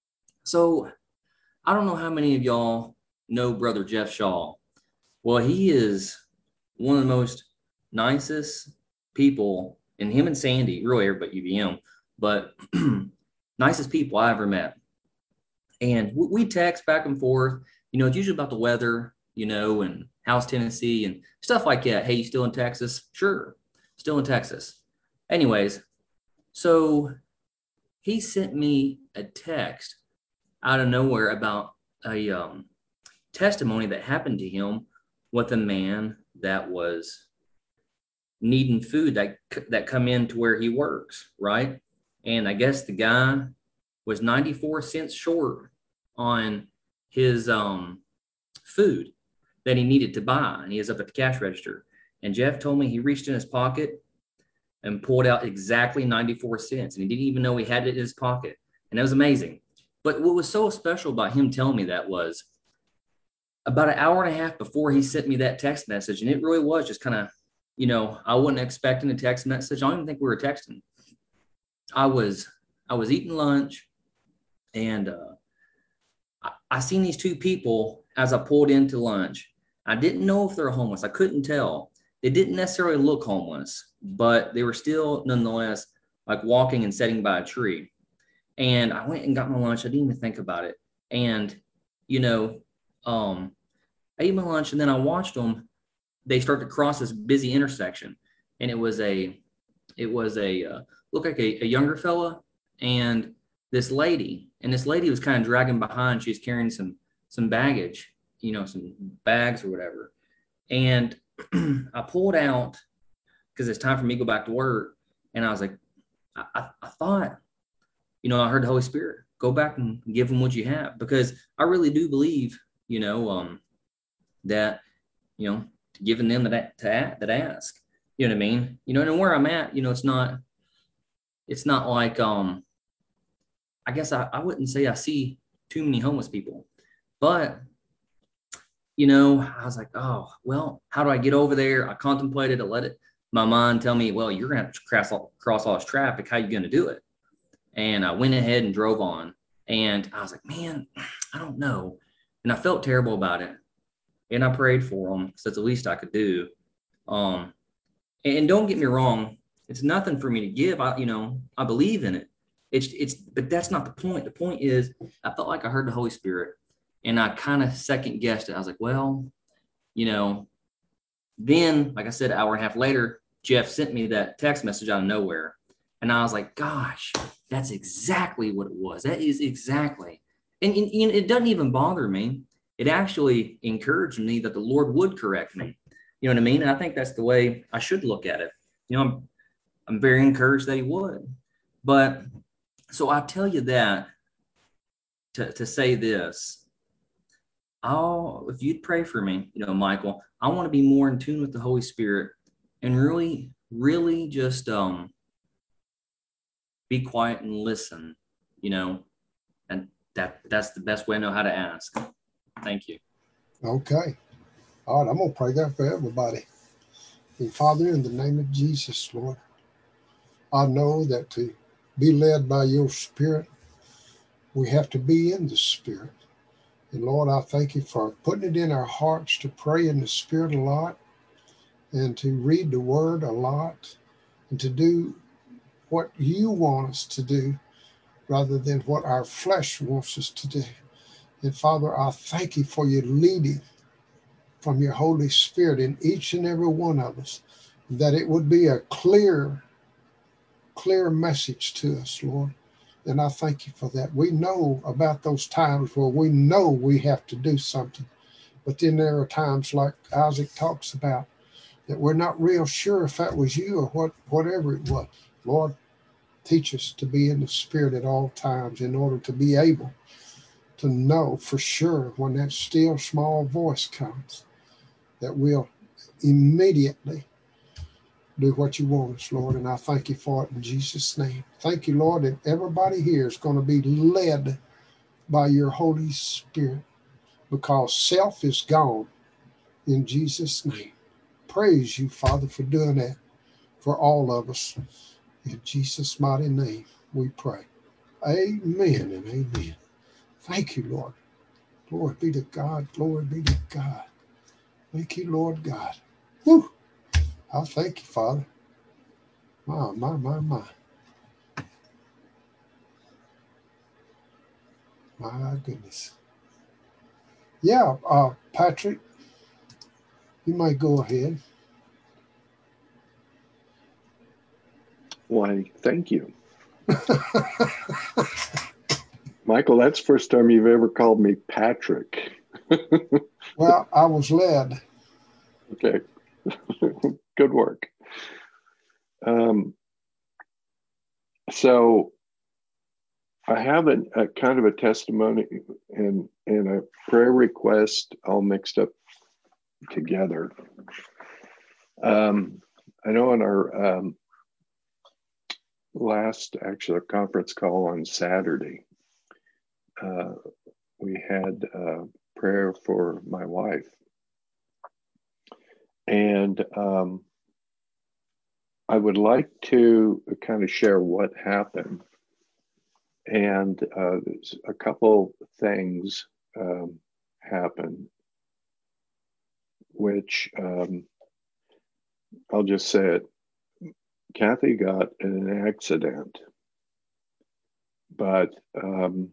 so I don't know how many of y'all know Brother Jeff Shaw. Well, he is one of the most nicest people, and him and Sandy, really everybody U V M, but nicest people I ever met. And we text back and forth. You know, it's usually about the weather, you know, and how's Tennessee and stuff like that. Hey, you still in Texas? Sure, still in Texas. Anyways, so he sent me a text out of nowhere about a um, testimony that happened to him with a man that was needing food that that come in to where he works, right? And I guess the guy was ninety-four cents short on his um, food that he needed to buy. And he is up at the cash register. And Jeff told me he reached in his pocket and pulled out exactly ninety-four cents. And he didn't even know he had it in his pocket. And that was amazing. But what was so special about him telling me that was about an hour and a half before he sent me that text message. And it really was just kind of, you know, I wasn't expecting a text message. I don't even think we were texting. I was, I was eating lunch, and uh, I, I seen these two people as I pulled into lunch. I didn't know if they were homeless. I couldn't tell. They didn't necessarily look homeless, but they were still nonetheless like walking and sitting by a tree. And I went and got my lunch. I didn't even think about it. And, you know, um, I ate my lunch, and then I watched them. They start to cross this busy intersection. And it was a, it was a, uh, looked like a, a younger fella and this lady. And this lady was kind of dragging behind. She was carrying some, some baggage, you know, some bags or whatever. And I pulled out because it's time for me to go back to work. And I was like, I, I, I thought, you know, I heard the Holy Spirit, go back and give them what you have, because I really do believe, you know, um, that, you know, giving them that, to, that ask, you know what I mean? You know, and where I'm at, you know, it's not, it's not like, um, I guess I, I wouldn't say I see too many homeless people, but, you know, I was like, oh, well, how do I get over there? I contemplated, I let it, my mind tell me, well, you're going to have to cross all, cross all this traffic. How are you going to do it? And I went ahead and drove on, and I was like, man, I don't know. And I felt terrible about it. And I prayed for them, because that's the least I could do. Um, and don't get me wrong, it's nothing for me to give. I, you know, I believe in it. It's, it's, but that's not the point. The point is, I felt like I heard the Holy Spirit, and I kind of second guessed it. I was like, well, you know, then, like I said, an hour and a half later, Jeff sent me that text message out of nowhere. And I was like, gosh, that's exactly what it was. That is exactly. And, and, and it doesn't even bother me. It actually encouraged me that the Lord would correct me. You know what I mean? And I think that's the way I should look at it. You know, I'm, I'm very encouraged that he would. But so I tell you that to, to say this. I'll, if you'd pray for me, you know, Michael, I want to be more in tune with the Holy Spirit and really, really just, um, be quiet and listen, you know, and that that's the best way I know how to ask. Thank you. Okay. All right, I'm going to pray that for everybody. And Father, in the name of Jesus, Lord, I know that to be led by your Spirit, we have to be in the Spirit. And Lord, I thank you for putting it in our hearts to pray in the Spirit a lot, and to read the Word a lot, and to do what you want us to do rather than what our flesh wants us to do. And Father, I thank you for your leading from your Holy Spirit in each and every one of us, that it would be a clear, clear message to us, Lord. And I thank you for that. We know about those times where we know we have to do something, but then there are times like Isaac talks about that we're not real sure if that was you or what, whatever it was. Lord, teach us to be in the Spirit at all times in order to be able to know for sure when that still small voice comes that we'll immediately do what you want us, Lord. And I thank you for it in Jesus' name. Thank you, Lord, that everybody here is going to be led by your Holy Spirit, because self is gone in Jesus' name. Praise you, Father, for doing that for all of us. In Jesus' mighty name we pray. Amen and amen. Thank you, Lord. Glory be to God. Glory be to God. Thank you, Lord God. Whew. I thank you, Father. My, my, my, my. My goodness. Yeah, uh, Patrick, you might go ahead. Why, thank you. Michael, that's the first time you've ever called me Patrick. Well, I was led. Okay. Good work. Um, so I have a, a kind of a testimony and, and a prayer request all mixed up together. Um, I know in our um, last actual conference call on Saturday, uh, we had uh, prayer for my wife. And um, I would like to kind of share what happened. And uh, a couple things um, happened, which um, I'll just say it. Kathy got in an accident, but um,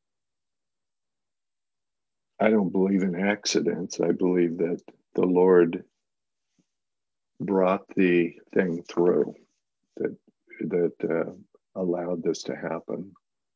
I don't believe in accidents. I believe that the Lord brought the thing through, that that uh, allowed this to happen.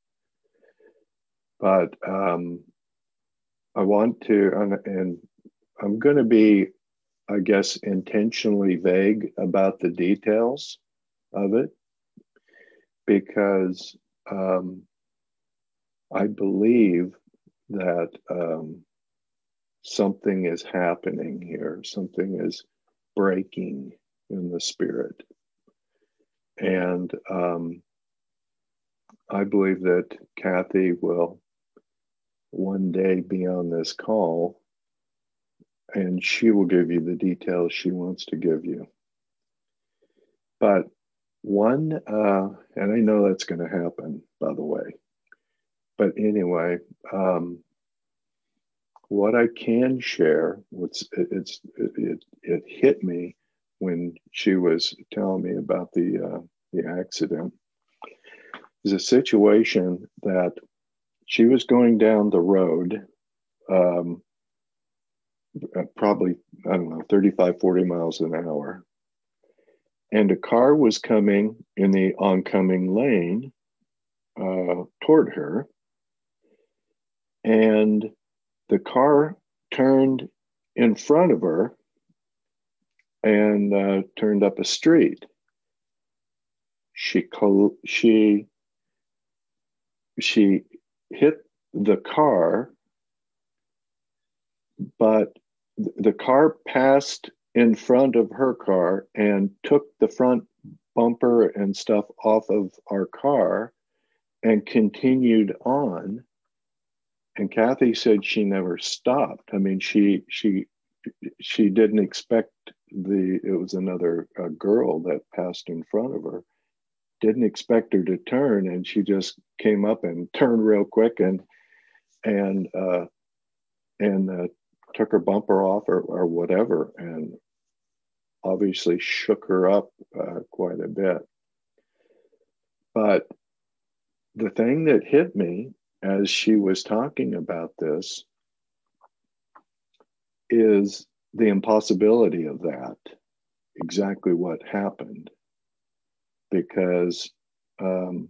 But um, I want to, and, and I'm going to be, I guess, intentionally vague about the details of it, because um, I believe that um, something is happening here, something is breaking in the spirit. And um, I believe that Kathy will one day be on this call and she will give you the details she wants to give you. But one, uh, and I know that's going to happen, by the way. But anyway, um, what I can share, what's it's it, it, it hit me when she was telling me about the uh, the accident, is a situation that she was going down the road, um, probably, I don't know, thirty-five, forty miles an hour. And a car was coming in the oncoming lane uh, toward her. And the car turned in front of her and uh, turned up a street. She, co- she, she hit the car, but the car passed in front of her car and took the front bumper and stuff off of our car and continued on. And Kathy said she never stopped. I mean, she she she didn't expect the, it was another uh, girl that passed in front of her, didn't expect her to turn, and she just came up and turned real quick and and uh, and uh, took her bumper off or, or whatever, and obviously shook her up uh, quite a bit. But the thing that hit me as she was talking about this is the impossibility of that, exactly what happened. Because um,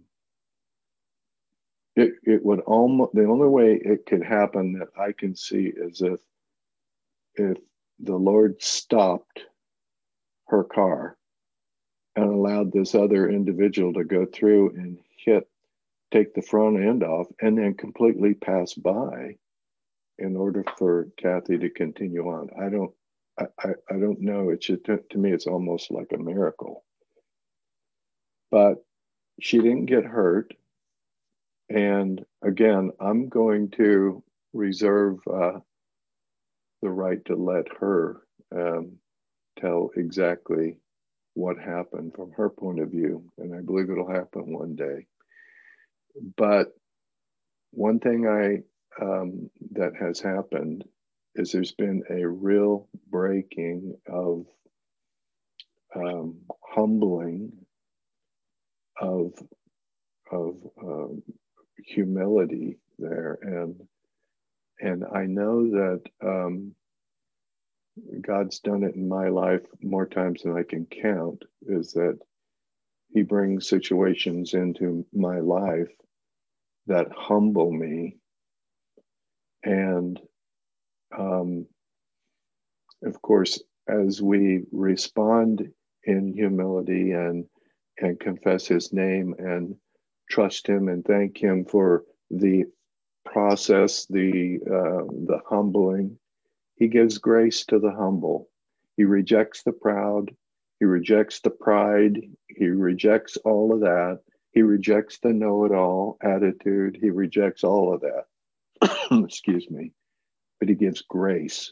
it, it would almost, the only way it could happen that I can see is if, if the Lord stopped her car and allowed this other individual to go through and hit, take the front end off, and then completely pass by in order for Kathy to continue on. I don't, I, I, I don't know. It's just, to, to me, it's almost like a miracle. But she didn't get hurt. And again, I'm going to reserve uh, the right to let her um, tell exactly what happened from her point of view, and I believe it'll happen one day. But one thing I um, that has happened is there's been a real breaking of um, humbling, of of um, humility there, and and I know that um, God's done it in my life more times than I can count. Is that He brings situations into my life that humble me, and um, of course, as we respond in humility and and confess His name and trust Him and thank Him for the process, the uh, the humbling, He gives grace to the humble. He rejects the proud. He rejects the pride. He rejects all of that. He rejects the know-it-all attitude. He rejects all of that. Excuse me. But He gives grace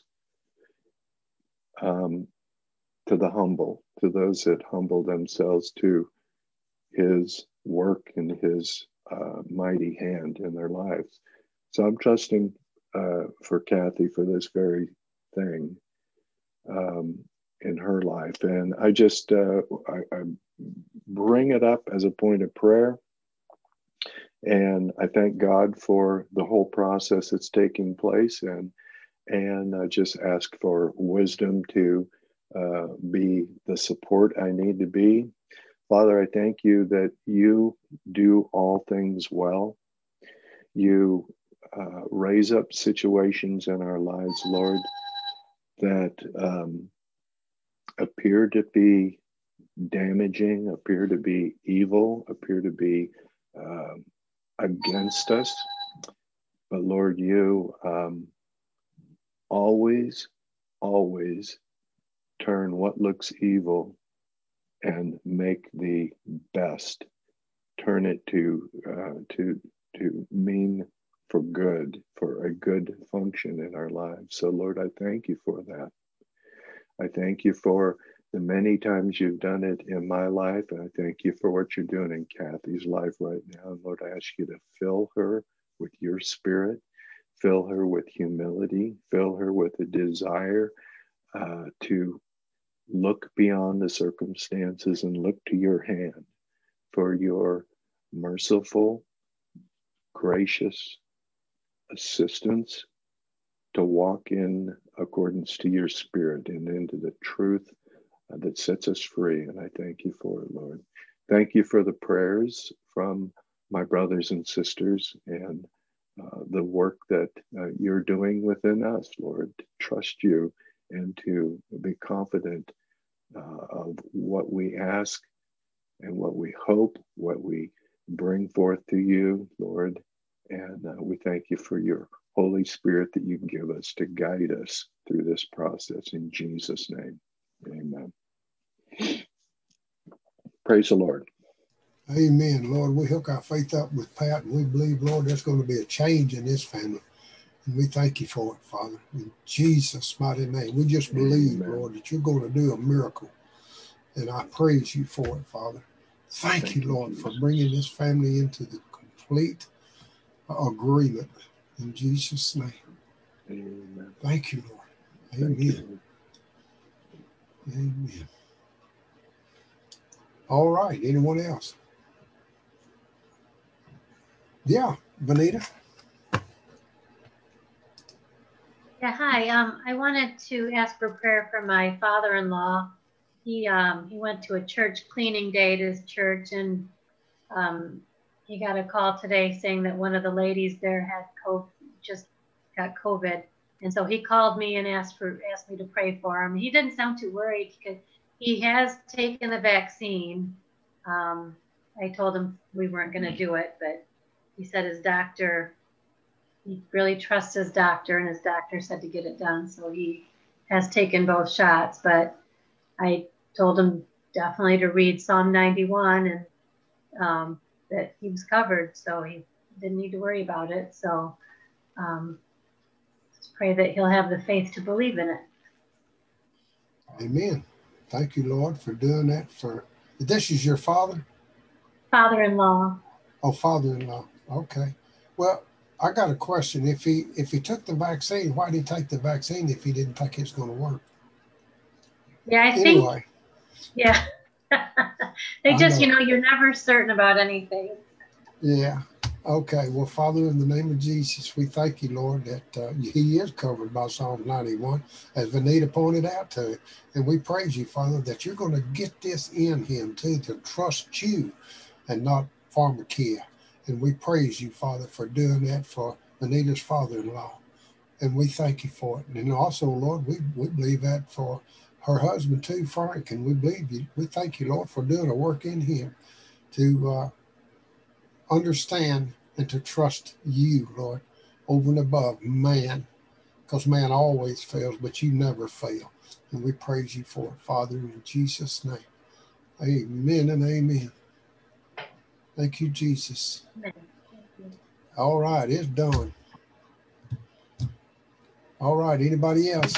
um, to the humble, to those that humble themselves to His work and His uh, mighty hand in their lives. So I'm trusting uh, for Kathy for this very thing um, in her life. And I just uh, I, I bring it up as a point of prayer. And I thank God for the whole process that's taking place, and and I just ask for wisdom to uh, be the support I need to be. Father, I thank You that You do all things well. You uh, raise up situations in our lives, Lord, that um, appear to be damaging, appear to be evil, appear to be uh, against us. But Lord, You um, always, always turn what looks evil and make the best. Turn it to uh, to to mean for good, for a good function in our lives. So Lord, I thank You for that. I thank You for the many times You've done it in my life, and I thank You for what You're doing in Kathy's life right now. And Lord, I ask You to fill her with Your Spirit, fill her with humility, fill her with a desire uh, to look beyond the circumstances and look to Your hand for Your merciful, gracious assistance to walk in accordance to Your Spirit and into the truth uh, that sets us free. And I thank You for it, Lord. Thank You for the prayers from my brothers and sisters and uh, the work that uh, You're doing within us, Lord, to trust You and to be confident uh, of what we ask and what we hope, what we bring forth to You, Lord. And uh, we thank You for Your Holy Spirit that You give us to guide us through this process. In Jesus' name, amen. Praise the Lord. Amen. Lord, we hook our faith up with Pat, and we believe, Lord, there's going to be a change in this family. And we thank You for it, Father. In Jesus' mighty name. We just believe, amen, Lord, that You're going to do a miracle. And I praise You for it, Father. Thank, thank You, Lord, Jesus, for bringing this family into the complete agreement. In Jesus' name. Amen. Thank You, Lord. Amen. You. Amen. All right. Anyone else? Yeah, Vanita. Yeah, hi. Um, I wanted to ask for prayer for my father-in-law. He um, he went to a church cleaning day at his church, and um, he got a call today saying that one of the ladies there had COVID, just got COVID, and so he called me and asked for asked me to pray for him. He didn't sound too worried because he has taken the vaccine. Um, I told him we weren't going to do it, but he said his doctor, he really trusts his doctor, and his doctor said to get it done. So he has taken both shots, but I told him definitely to read Psalm ninety-one and um, that he was covered, so he didn't need to worry about it. So um, just pray that he'll have the faith to believe in it. Amen. Thank you, Lord, for doing that. For this is your father? Father-in-law. Oh, father-in-law. Okay. Well, I got a question. If he if he took the vaccine, why did he take the vaccine if he didn't think it's going to work? Yeah, I anyway, think. Yeah. They I just, know. you know, you're never certain about anything. Yeah. Okay. Well, Father, in the name of Jesus, we thank you, Lord, that uh, he is covered by Psalm ninety-one, as Vanita pointed out to it. And we praise you, Father, that you're going to get this in him, too, to trust you and not pharmacare. And we praise you, Father, for doing that for Vanita's father-in-law. And we thank you for it. And also, Lord, we, we believe that for her husband, too, Frank. And we believe you. We thank you, Lord, for doing a work in him to uh, understand and to trust you, Lord, over and above man, because man always fails, but you never fail. And we praise you for it, Father, in Jesus' name. Amen and amen. Thank you, Jesus. All right, it's done. All right, anybody else?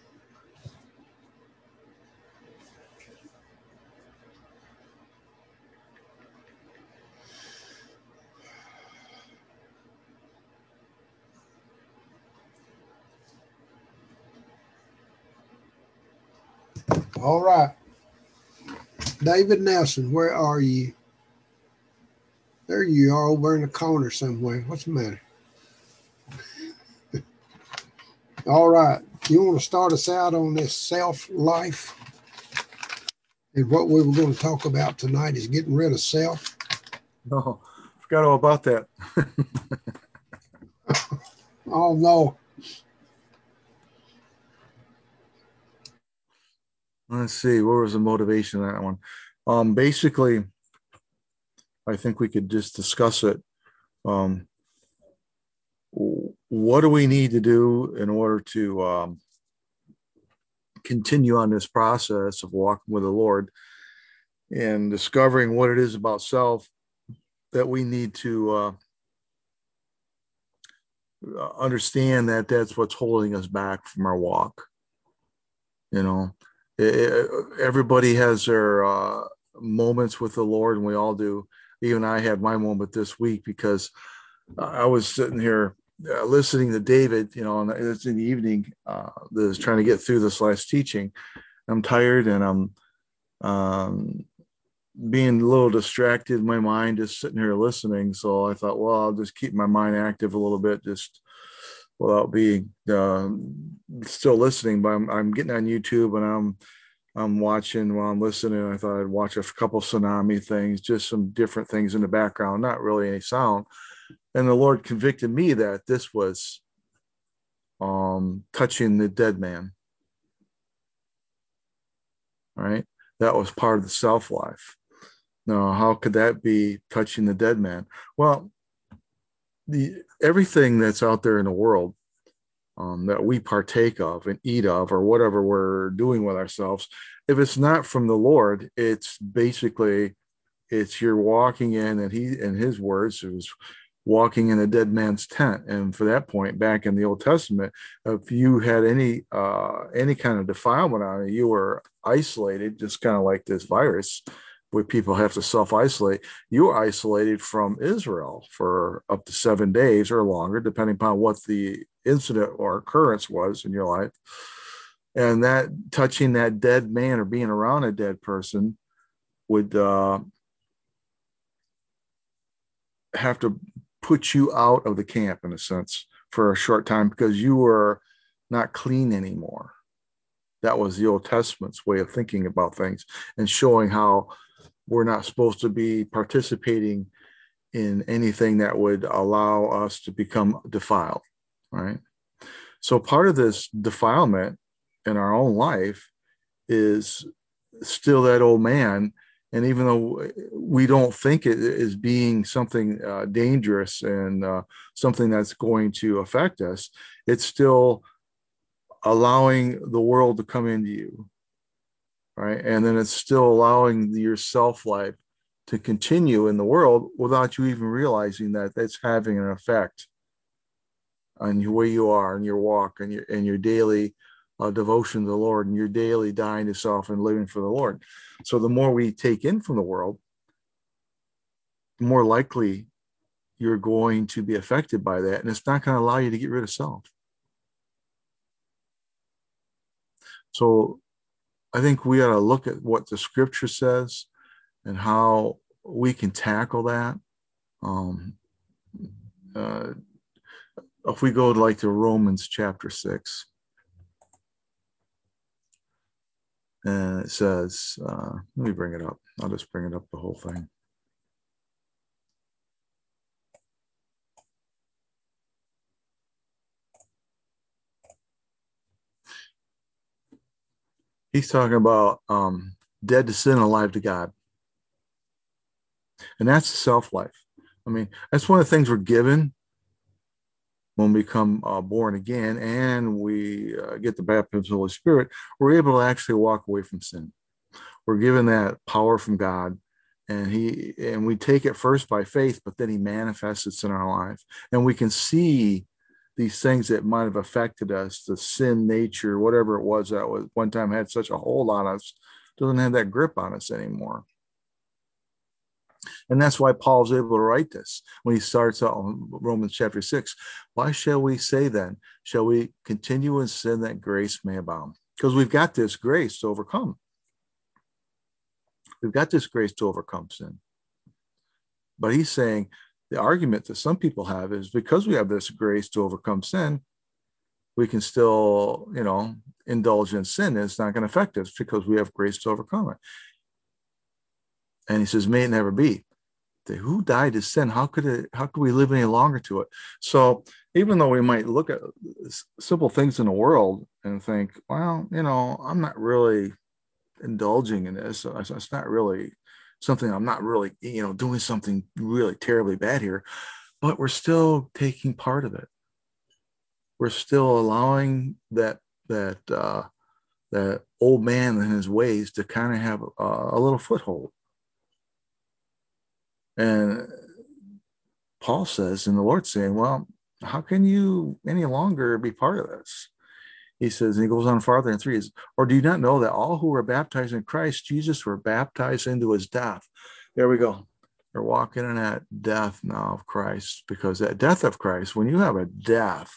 All right. David Nelson, where are you? There you are, over in the corner somewhere. What's the matter? All right. You want to start us out on this self-life? And what we were going to talk about tonight is getting rid of self. No, forgot all about that. Oh, no. Let's see, what was the motivation of that one? Um, basically, I think we could just discuss it. Um, what do we need to do in order to um, continue on this process of walking with the Lord and discovering what it is about self that we need to uh, understand that that's what's holding us back from our walk. You know, it, it, everybody has their uh, moments with the Lord, and we all do. Even I had my moment this week because I was sitting here uh, listening to David, you know, and it's in the evening, uh, was trying to get through this last teaching. I'm tired and I'm um, being a little distracted in my mind, just sitting here listening. So I thought, well, I'll just keep my mind active a little bit, just without being uh, still listening. But I'm, I'm getting on YouTube and I'm I'm watching while I'm listening. I thought I'd watch a couple tsunami things, just some different things in the background, not really any sound. And the Lord convicted me that this was um, touching the dead man. Right? That was part of the self-life. Now, how could that be touching the dead man? Well, the everything that's out there in the world um, that we partake of and eat of, or whatever we're doing with ourselves, if it's not from the Lord, it's basically, it's you're walking in, and he, in his words, it was walking in a dead man's tent. And for that point, back in the Old Testament, if you had any uh, any kind of defilement on it, you were isolated, just kind of like this virus, where people have to self-isolate. You were isolated from Israel for up to seven days or longer, depending upon what the incident or occurrence was in your life. And that touching that dead man or being around a dead person would uh, have to put you out of the camp, in a sense, for a short time, because you were not clean anymore. That was the Old Testament's way of thinking about things and showing how we're not supposed to be participating in anything that would allow us to become defiled, right? So part of this defilement in our own life is still that old man. And even though we don't think it is being something uh, dangerous and uh, something that's going to affect us, it's still allowing the world to come into you, right? And then it's still allowing your self-life to continue in the world without you even realizing that that's having an effect on where you are and your walk and your and your daily uh, devotion to the Lord, and you're daily dying to self and living for the Lord. So the more we take in from the world, the more likely you're going to be affected by that, and it's not going to allow you to get rid of self. So I think we ought to look at what the scripture says and how we can tackle that. Um, uh, if we go to like to Romans chapter six, and it says, uh, let me bring it up. I'll just bring it up the whole thing. He's talking about um, dead to sin, alive to God. And that's self-life. I mean, that's one of the things we're given when we become uh, born again and we uh, get the baptism of the Holy Spirit. We're able to actually walk away from sin. We're given that power from God, and he and we take it first by faith, but then he manifests it in our life. And we can see these things that might have affected us, the sin nature, whatever it was that was one time had such a hold on us, doesn't have that grip on us anymore. And that's why Paul's able to write this when he starts out in Romans chapter six. Why shall we say then, shall we continue in sin that grace may abound? Because we've got this grace to overcome. We've got this grace to overcome sin. But he's saying the argument that some people have is because we have this grace to overcome sin, we can still, you know, indulge in sin. It's not going to affect us because we have grace to overcome it. And he says, may it never be. Who died to sin? How could it, how could we live any longer to it? So even though we might look at simple things in the world and think, well, you know, I'm not really indulging in this. It's not really something, I'm not really, you know, doing something really terribly bad here, but we're still taking part of it. We're still allowing that, that, uh, that old man and his ways to kind of have a, a little foothold. And Paul says, and the Lord's saying, well, how can you any longer be part of this? He says, and he goes on farther in three, is, or do you not know that all who were baptized in Christ Jesus were baptized into his death? There we go. We're walking in that death now of Christ, because that death of Christ, when you have a death,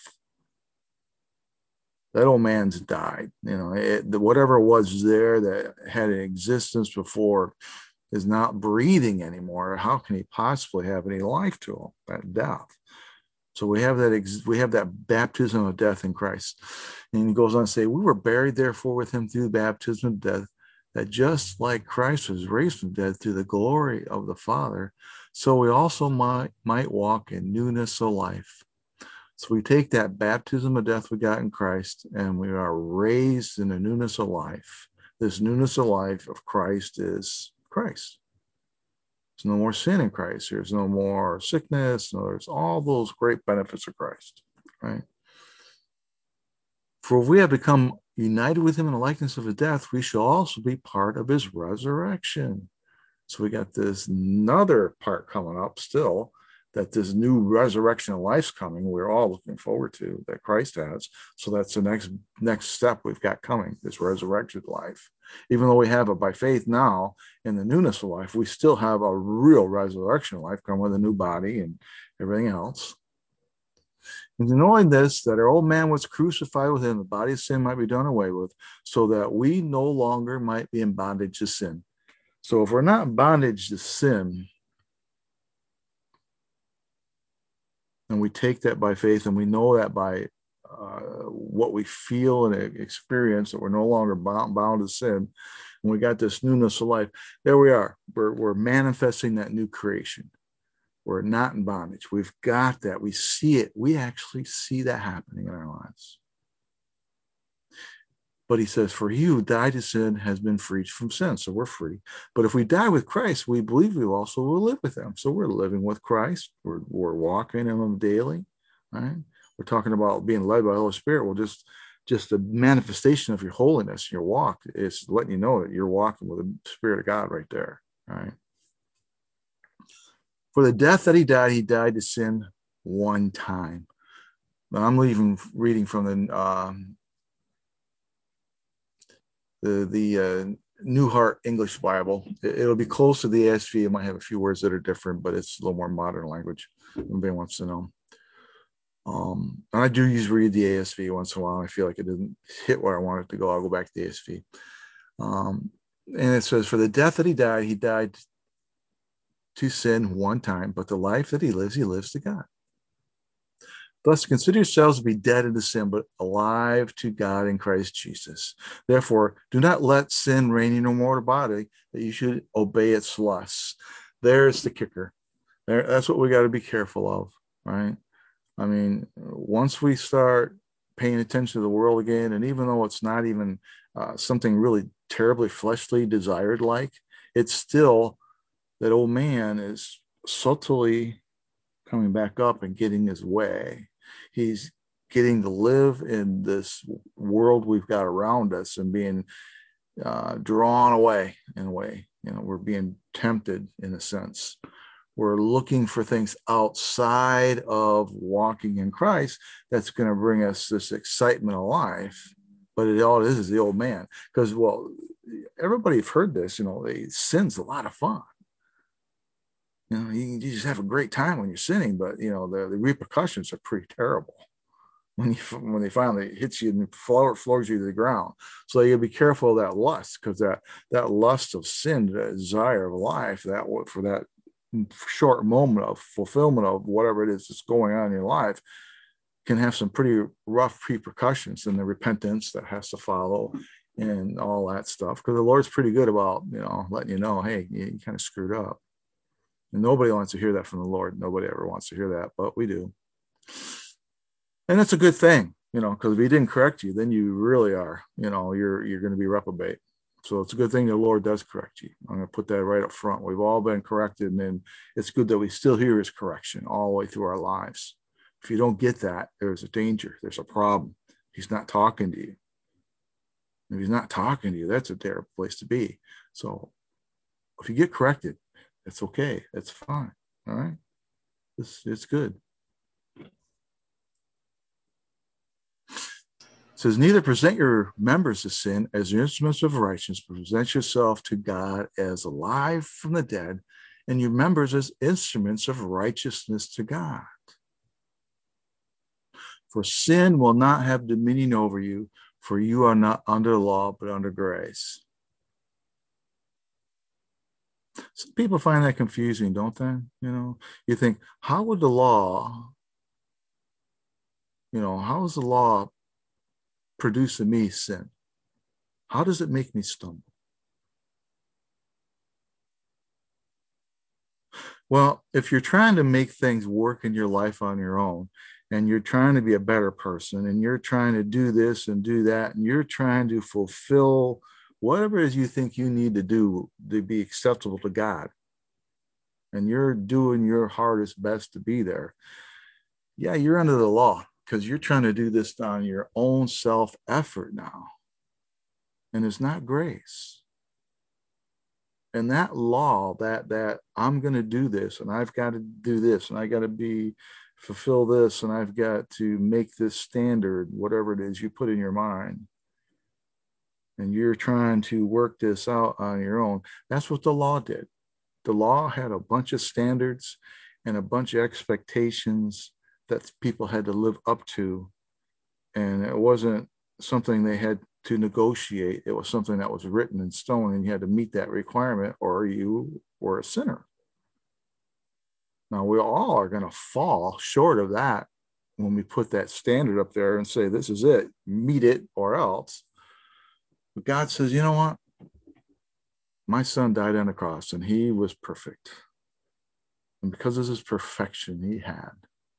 that old man's died. You know, it, whatever was there that had an existence before is not breathing anymore. How can he possibly have any life to him? That death. So we have that ex- we have that baptism of death in Christ. And he goes on to say, we were buried therefore with him through the baptism of death, that just like Christ was raised from death through the glory of the Father, so we also might, might walk in newness of life. So we take that baptism of death we got in Christ, and we are raised in the newness of life. This newness of life of Christ is Christ. There's no more sin in Christ. There's no more sickness. No, there's all those great benefits of Christ, right? For if we have become united with him in the likeness of his death, we shall also be part of his resurrection. So we got this another part coming up still, that this new resurrection of life's coming. We're all looking forward to, that Christ has. So that's the next next step we've got coming, this resurrected life. Even though we have it by faith now in the newness of life, we still have a real resurrection of life coming with a new body and everything else. And knowing this, that our old man was crucified with him, the body of sin might be done away with, so that we no longer might be in bondage to sin. So if we're not in bondage to sin, and we take that by faith, and we know that by uh, what we feel and experience, that we're no longer bound, bound to sin, and we got this newness of life, there we are. We're, we're manifesting that new creation. We're not in bondage. We've got that. We see it. We actually see that happening in our lives. But he says, for he who died to sin has been freed from sin. So we're free. But if we die with Christ, we believe we also will live with him. So we're living with Christ. We're, we're walking in him daily. Right? We're talking about being led by the Holy Spirit. Well, just, just a manifestation of your holiness, your walk, is letting you know that you're walking with the Spirit of God right there. Right? For the death that he died, he died to sin one time. Now, I'm leaving, reading from the... Um, the the uh, New Heart English Bible. It, it'll be close to the A S V. It might have a few words that are different, but it's a little more modern language. Anybody wants to know. Um, and I do usually read the A S V once in a while. I feel like it didn't hit where I want it to go. I'll go back to the A S V. Um, and it says, for the death that he died, he died to sin one time, but the life that he lives, he lives to God. Thus, consider yourselves to be dead into sin, but alive to God in Christ Jesus. Therefore, do not let sin reign in your mortal body, that you should obey its lusts. There's the kicker. There, that's what we got to be careful of, right? I mean, once we start paying attention to the world again, and even though it's not even uh, something really terribly fleshly desired like, it's still that old man is subtly coming back up and getting his way. He's getting to live in this world we've got around us and being uh, drawn away in a way. You know, we're being tempted in a sense. We're looking for things outside of walking in Christ that's going to bring us this excitement of life. But it all it is is the old man. Because, well, everybody's heard this, you know, they, sin's a lot of fun. You know, you, you just have a great time when you're sinning, but, you know, the, the repercussions are pretty terrible when you when they finally hits you and floor, floors you to the ground. So you gotta be careful of that lust, because that, that lust of sin, that desire of life, that for that short moment of fulfillment of whatever it is that's going on in your life can have some pretty rough repercussions in the repentance that has to follow and all that stuff. Because the Lord's pretty good about, you know, letting you know, hey, you, you kind of screwed up. And nobody wants to hear that from the Lord. Nobody ever wants to hear that, but we do. And it's a good thing, you know, because if he didn't correct you, then you really are, you know, you're you're going to be reprobate. So it's a good thing the Lord does correct you. I'm going to put that right up front. We've all been corrected, and then it's good that we still hear his correction all the way through our lives. If you don't get that, there's a danger. There's a problem. He's not talking to you. If he's not talking to you, that's a terrible place to be. So if you get corrected, it's okay. It's fine. All right. It's, it's good. It says, neither present your members to sin as instruments of righteousness, but present yourself to God as alive from the dead, and your members as instruments of righteousness to God. For sin will not have dominion over you, for you are not under law, but under grace. Some people find that confusing, don't they? You know, you think, how would the law, you know, how is the law produce in me sin? How does it make me stumble? Well, if you're trying to make things work in your life on your own, and you're trying to be a better person, and you're trying to do this and do that, and you're trying to fulfill whatever it is you think you need to do to be acceptable to God, and you're doing your hardest best to be there, yeah, you're under the law, because you're trying to do this on your own self-effort now. And it's not grace. And that law, that that I'm going to do this, and I've got to do this, and I got to be fulfill this, and I've got to make this standard, whatever it is you put in your mind, and you're trying to work this out on your own. That's what the law did. The law had a bunch of standards and a bunch of expectations that people had to live up to. And it wasn't something they had to negotiate. It was something that was written in stone, and you had to meet that requirement or you were a sinner. Now, we all are going to fall short of that when we put that standard up there and say, this is it, meet it or else. But God says, you know what? My son died on the cross, and he was perfect. And because of his perfection he had,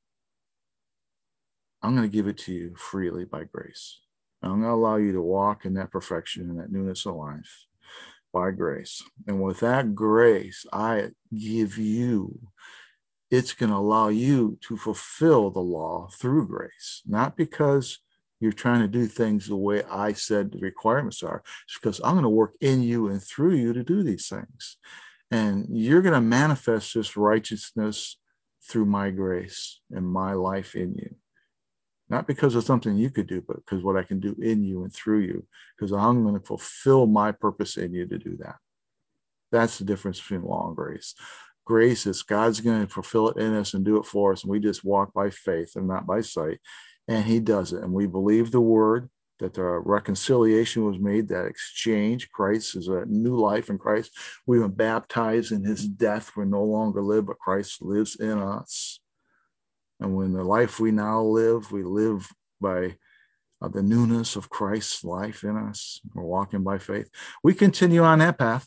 I'm going to give it to you freely by grace. I'm going to allow you to walk in that perfection and that newness of life by grace. And with that grace I give you, it's going to allow you to fulfill the law through grace, not because you're trying to do things the way I said the requirements are. It's because I'm going to work in you and through you to do these things. And you're going to manifest this righteousness through my grace and my life in you. not because of something you could do, but because what I can do in you and through you, because I'm going to fulfill my purpose in you to do that. That's the difference between law and grace. Grace is God's going to fulfill it in us and do it for us. And we just walk by faith and not by sight. And he does it. And we believe the word that the reconciliation was made, that exchange. Christ is a new life in Christ. We've been baptized in his death. We no longer live, but Christ lives in us. And when the life we now live, we live by uh, the newness of Christ's life in us. We're walking by faith. We continue on that path.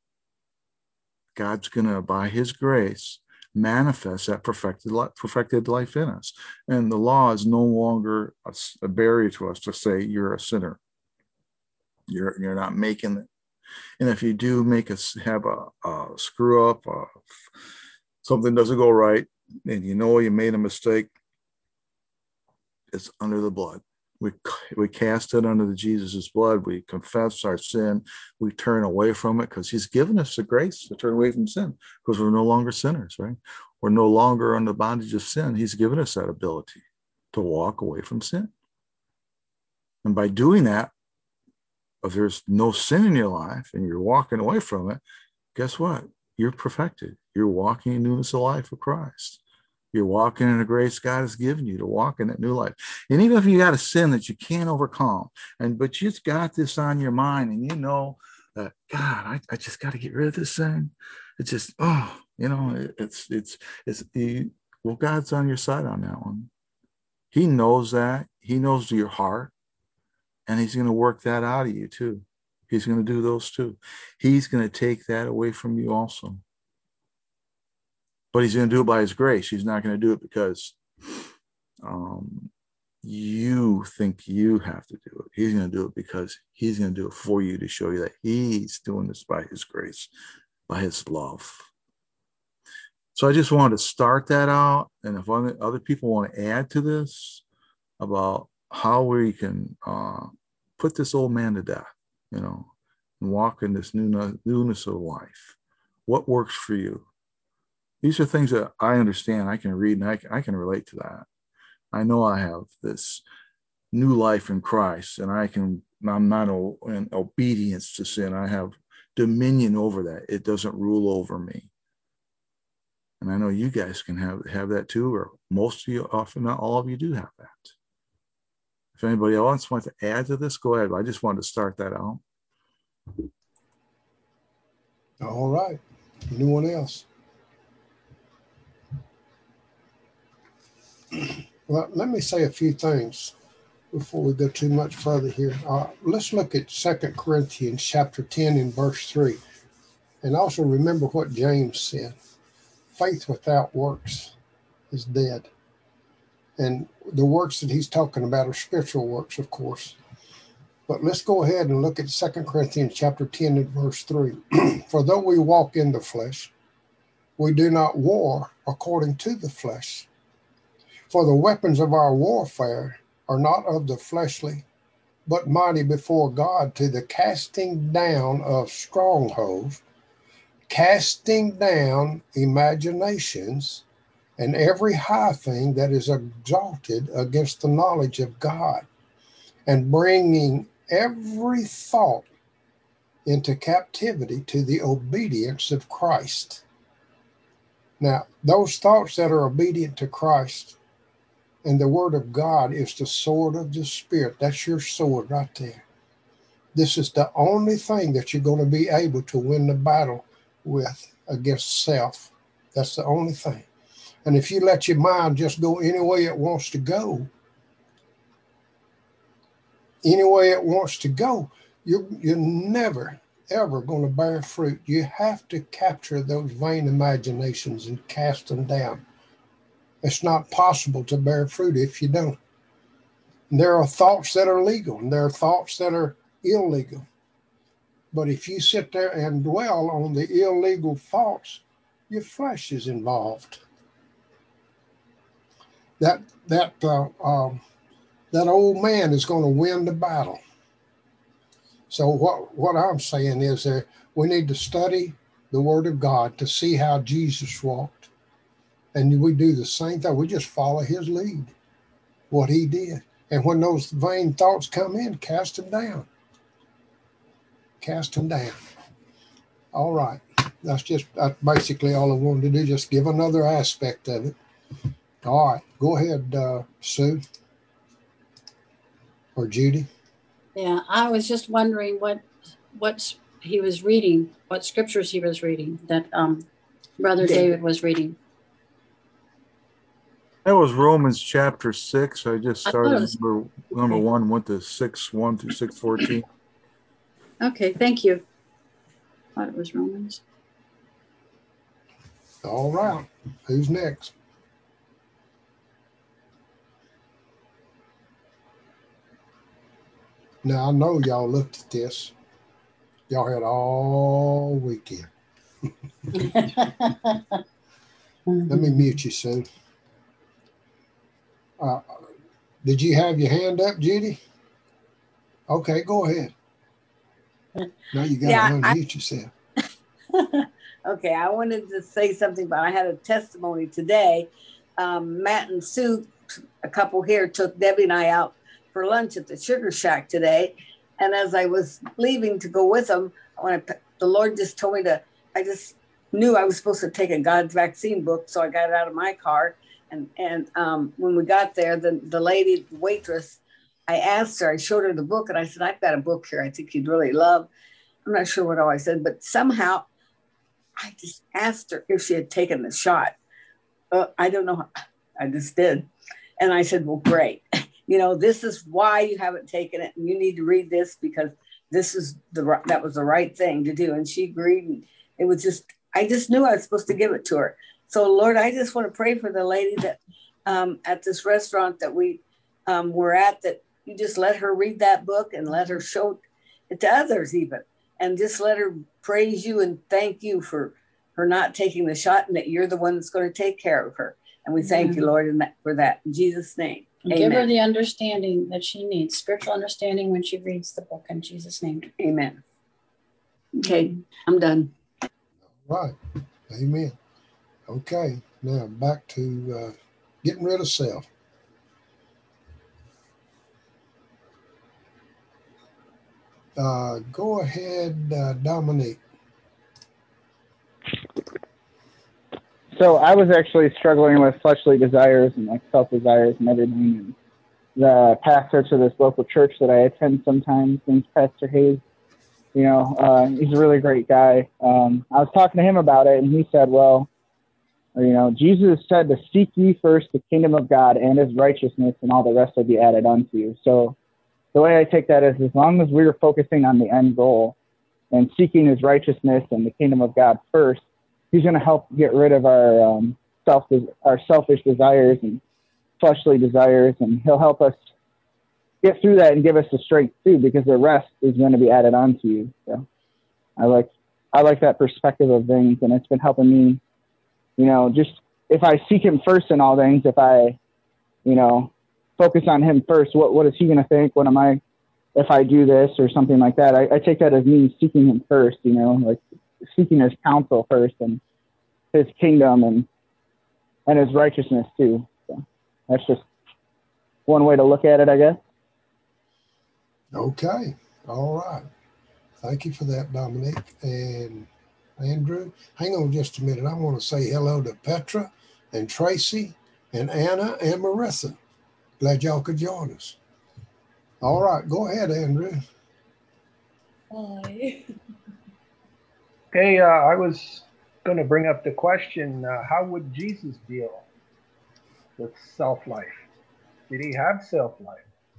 God's going to, by his grace, manifest that perfected life, perfected life in us. And the law is no longer a, a barrier to us to say you're a sinner. You're, you're not making it. And if you do make us have a, a screw up, uh, something doesn't go right, and you know you made a mistake, it's under the blood. We, we cast it under the Jesus' blood. We confess our sin. We turn away from it because he's given us the grace to turn away from sin because we're no longer sinners, right? We're no longer under bondage of sin. He's given us that ability to walk away from sin. And by doing that, if there's no sin in your life and you're walking away from it, guess what? You're perfected. You're walking in newness of life of Christ. You're walking in the grace God has given you to walk in that new life. And even if you got a sin that you can't overcome, and but you just got this on your mind and you know that, God, I, I just got to get rid of this thing. It's just, oh, you know, it, it's, it's, it's, he, well, God's on your side on that one. He knows that. He knows your heart. And he's going to work that out of you too. He's going to do those too. He's going to take that away from you also. But he's going to do it by his grace. He's not going to do it because um, you think you have to do it. He's going to do it because he's going to do it for you to show you that he's doing this by his grace, by his love. So I just wanted to start that out. And if other people want to add to this about how we can uh, put this old man to death, you know, and walk in this newness of life, what works for you? These are things that I understand. I can read and I can, I can relate to that. I know I have this new life in Christ, and I can, I'm not in obedience to sin. I have dominion over that. It doesn't rule over me. And I know you guys can have, have that too, or most of you, often not all of you do have that. If anybody else wants to add to this, go ahead. I just wanted to start that out. All right. Anyone else? Well, let me say a few things before we go too much further here. Uh, let's look at Second Corinthians chapter ten and verse three. And also remember what James said. Faith without works is dead. And the works that he's talking about are spiritual works, of course. But let's go ahead and look at Second Corinthians chapter ten and verse three. For though we walk in the flesh, we do not war according to the flesh. For the weapons of our warfare are not of the fleshly, but mighty before God to the casting down of strongholds, casting down imaginations, and every high thing that is exalted against the knowledge of God, and bringing every thought into captivity to the obedience of Christ. Now, those thoughts that are obedient to Christ and the word of God is the sword of the Spirit. That's your sword right there. This is the only thing that you're going to be able to win the battle with against self. That's the only thing. And if you let your mind just go any way it wants to go, any way it wants to go, you're, you're never, ever going to bear fruit. You have to capture those vain imaginations and cast them down. It's not possible to bear fruit if you don't. And there are thoughts that are legal, and there are thoughts that are illegal. But if you sit there and dwell on the illegal thoughts, your flesh is involved. That that uh, um, that old man is going to win the battle. So what what I'm saying is that we need to study the Word of God to see how Jesus walked. And we do the same thing. We just follow his lead. what he did. And when those vain thoughts come in, cast them down. Cast them down. All right. That's just that's basically all I wanted to do, just give another aspect of it. All right. Go ahead, uh, Sue. Or Judy. Yeah, I was just wondering what what he was reading, what scriptures he was reading, that um, Brother David was reading. That was Romans chapter six. I just I started was, number, number okay. one, went to six one through six fourteen. Okay, thank you. I thought it was Romans. All right. Who's next? Now, I know y'all looked at this. Y'all had all weekend. Let me mute you, Sue. Uh, did you have your hand up, Judy? Okay, go ahead. Now you got Yeah, to I- unmute yourself. Okay, I wanted to say something, but I had a testimony today. Um, Matt and Sue, a couple here, took Debbie and I out for lunch at the Sugar Shack today. And as I was leaving to go with them, when I, the Lord just told me to, I just knew I was supposed to take a God's vaccine book. So I got it out of my car. And, and um, when we got there, the, the lady, the waitress, I asked her, I showed her the book and I said, I've got a book here I think you'd really love. I'm not sure what all I said, but somehow I just asked her if she had taken the shot. Uh, I don't know. I just did. And I said, well, great. You know, this is why you haven't taken it. And you need to read this because this is the, that was the right thing to do. And she agreed. And it was just, I just knew I was supposed to give it to her. So Lord, I just want to pray for the lady that um, at this restaurant that we um, were at, that you just let her read that book and let her show it to others even. And just let her praise you and thank you for her not taking the shot and that you're the one that's going to take care of her. And we thank Yeah. you, Lord, in that, for that. In Jesus' name. And Amen. give her the understanding that she needs, spiritual understanding when she reads the book in Jesus' name. Amen. Okay, I'm done. Right. Amen. Okay. Now back to uh, getting rid of self. Uh, go ahead, uh, Dominique. So I was actually struggling with fleshly desires and like self desires and everything. And the pastor to this local church that I attend sometimes, named Pastor Hayes, you know, uh, he's a really great guy. Um, I was talking to him about it, and he said, well, you know, Jesus said to seek ye first the kingdom of God and his righteousness, and all the rest will be added unto you. So the way I take that is, as long as we're focusing on the end goal and seeking his righteousness and the kingdom of God first, he's going to help get rid of our um, self, our selfish desires and fleshly desires, and he'll help us get through that and give us the strength too, because the rest is going to be added on to you. So I like, I like that perspective of things, and it's been helping me, you know, just if I seek him first in all things, if I, you know, focus on him first, what, what is he going to think? What am I, if I do this or something like that? I, I take that as me seeking him first, you know, like seeking his counsel first and his kingdom and, and his righteousness too. So that's just one way to look at it, I guess. Okay. All right. Thank you for that, Dominique. And Andrew, hang on just a minute. I want to say hello to Petra and Tracy and Anna and Marissa. Glad y'all could join us. All right. Go ahead, Andrew. Hi. Okay, uh, I was going to bring up the question, uh, how would Jesus deal with self-life? Did he have self-life?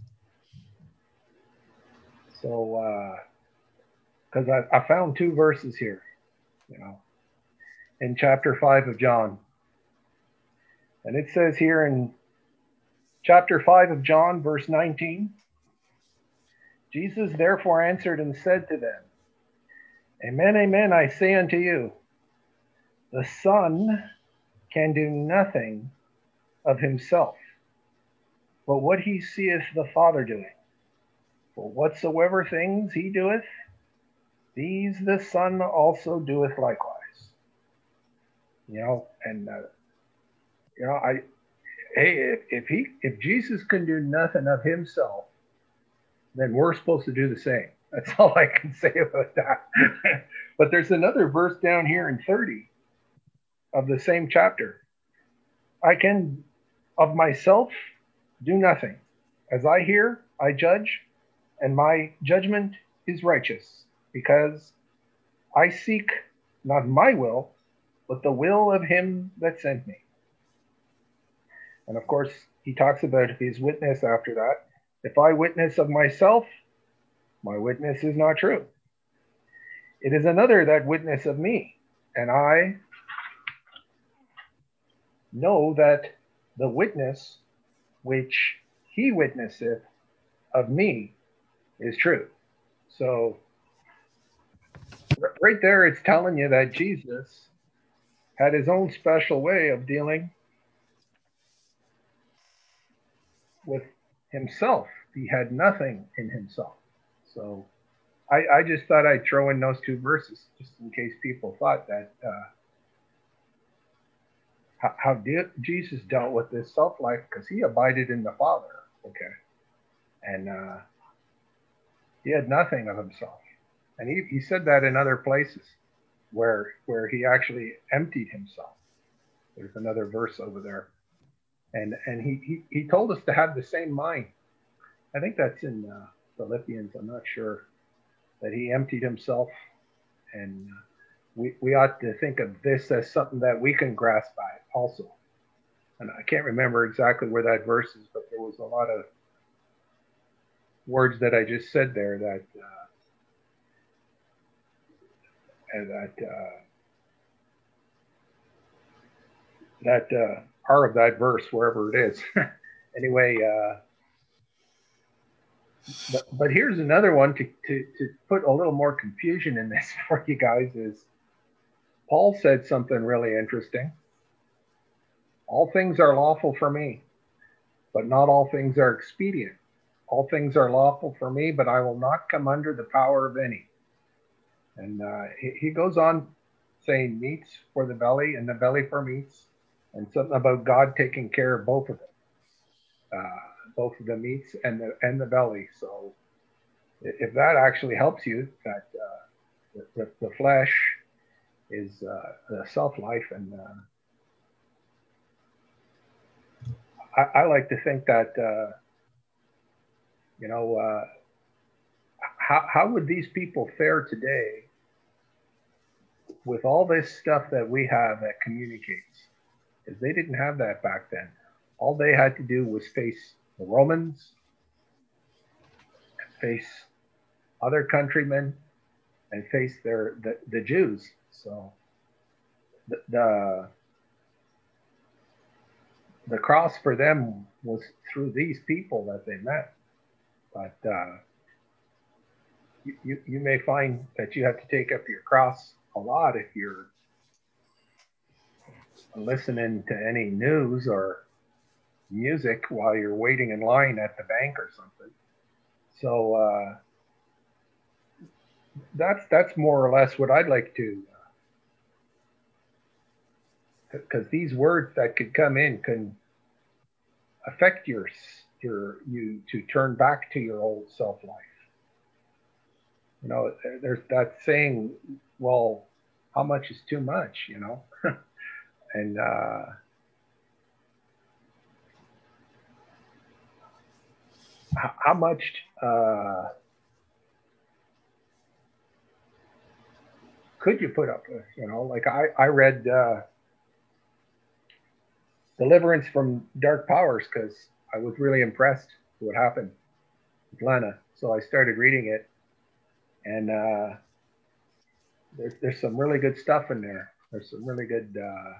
So, because uh, I, I found two verses here, you know, in chapter five of John. And it says here in chapter five of John, verse nineteen, Jesus therefore answered and said to them, Amen, amen, I say unto you, the Son can do nothing of himself, but what he seeth the Father doing. For whatsoever things he doeth, these the Son also doeth likewise. You know, and, uh, you know, I, hey, if, if he, if Jesus can do nothing of himself, then we're supposed to do the same. That's all I can say about that. But there's another verse down here in thirty of the same chapter. I can of myself do nothing. As I hear, I judge, and my judgment is righteous, because I seek not my will, but the will of him that sent me. And of course, he talks about his witness after that. If I witness of myself, my witness is not true. It is another that witness of me, and I know that the witness which he witnesseth of me is true. So right there, it's telling you that Jesus had his own special way of dealing with himself. He had nothing in himself. So I, I just thought I'd throw in those two verses just in case people thought that uh, how, how did Jesus dealt with this self-life, because he abided in the Father, okay, and uh, he had nothing of himself. And he, he said that in other places where where he actually emptied himself. There's another verse over there. And and he, he, he told us to have the same mind. I think that's in uh, Philippians, I'm not sure, that he emptied himself. And uh, we, we ought to think of this as something that we can grasp by also. And I can't remember exactly where that verse is, but there was a lot of words that I just said there that uh, and that uh, that uh, are of that verse, wherever it is. Anyway, uh, but, but here's another one to, to, to put a little more confusion in this for you guys is Paul said something really interesting. All things are lawful for me, but not all things are expedient. All things are lawful for me, but I will not come under the power of any. And uh, he, he goes on saying meats for the belly and the belly for meats, and something about God taking care of both of them, uh, both of the meats and the and the belly. So if that actually helps you, that uh, the, the flesh is uh, the self-life, and uh, I, I like to think that uh, you know uh, how how would these people fare today with all this stuff that we have that communicates? Because they didn't have that back then. All they had to do was face the Romans, face other countrymen, and face their the, the Jews. So the, the the cross for them was through these people that they met. But uh, you, you you may find that you have to take up your cross a lot if you're listening to any news or music while you're waiting in line at the bank or something. So uh, that's that's more or less what I'd like to, because uh, these words that could come in can affect your your you to turn back to your old self-life. You know, there's that saying, well, how much is too much, you know? And uh, how, how much uh, could you put up with? You know, like I, I read uh, Deliverance from Dark Powers because I was really impressed with what happened with Lena. So I started reading it, and uh, there's, there's some really good stuff in there. There's some really good uh,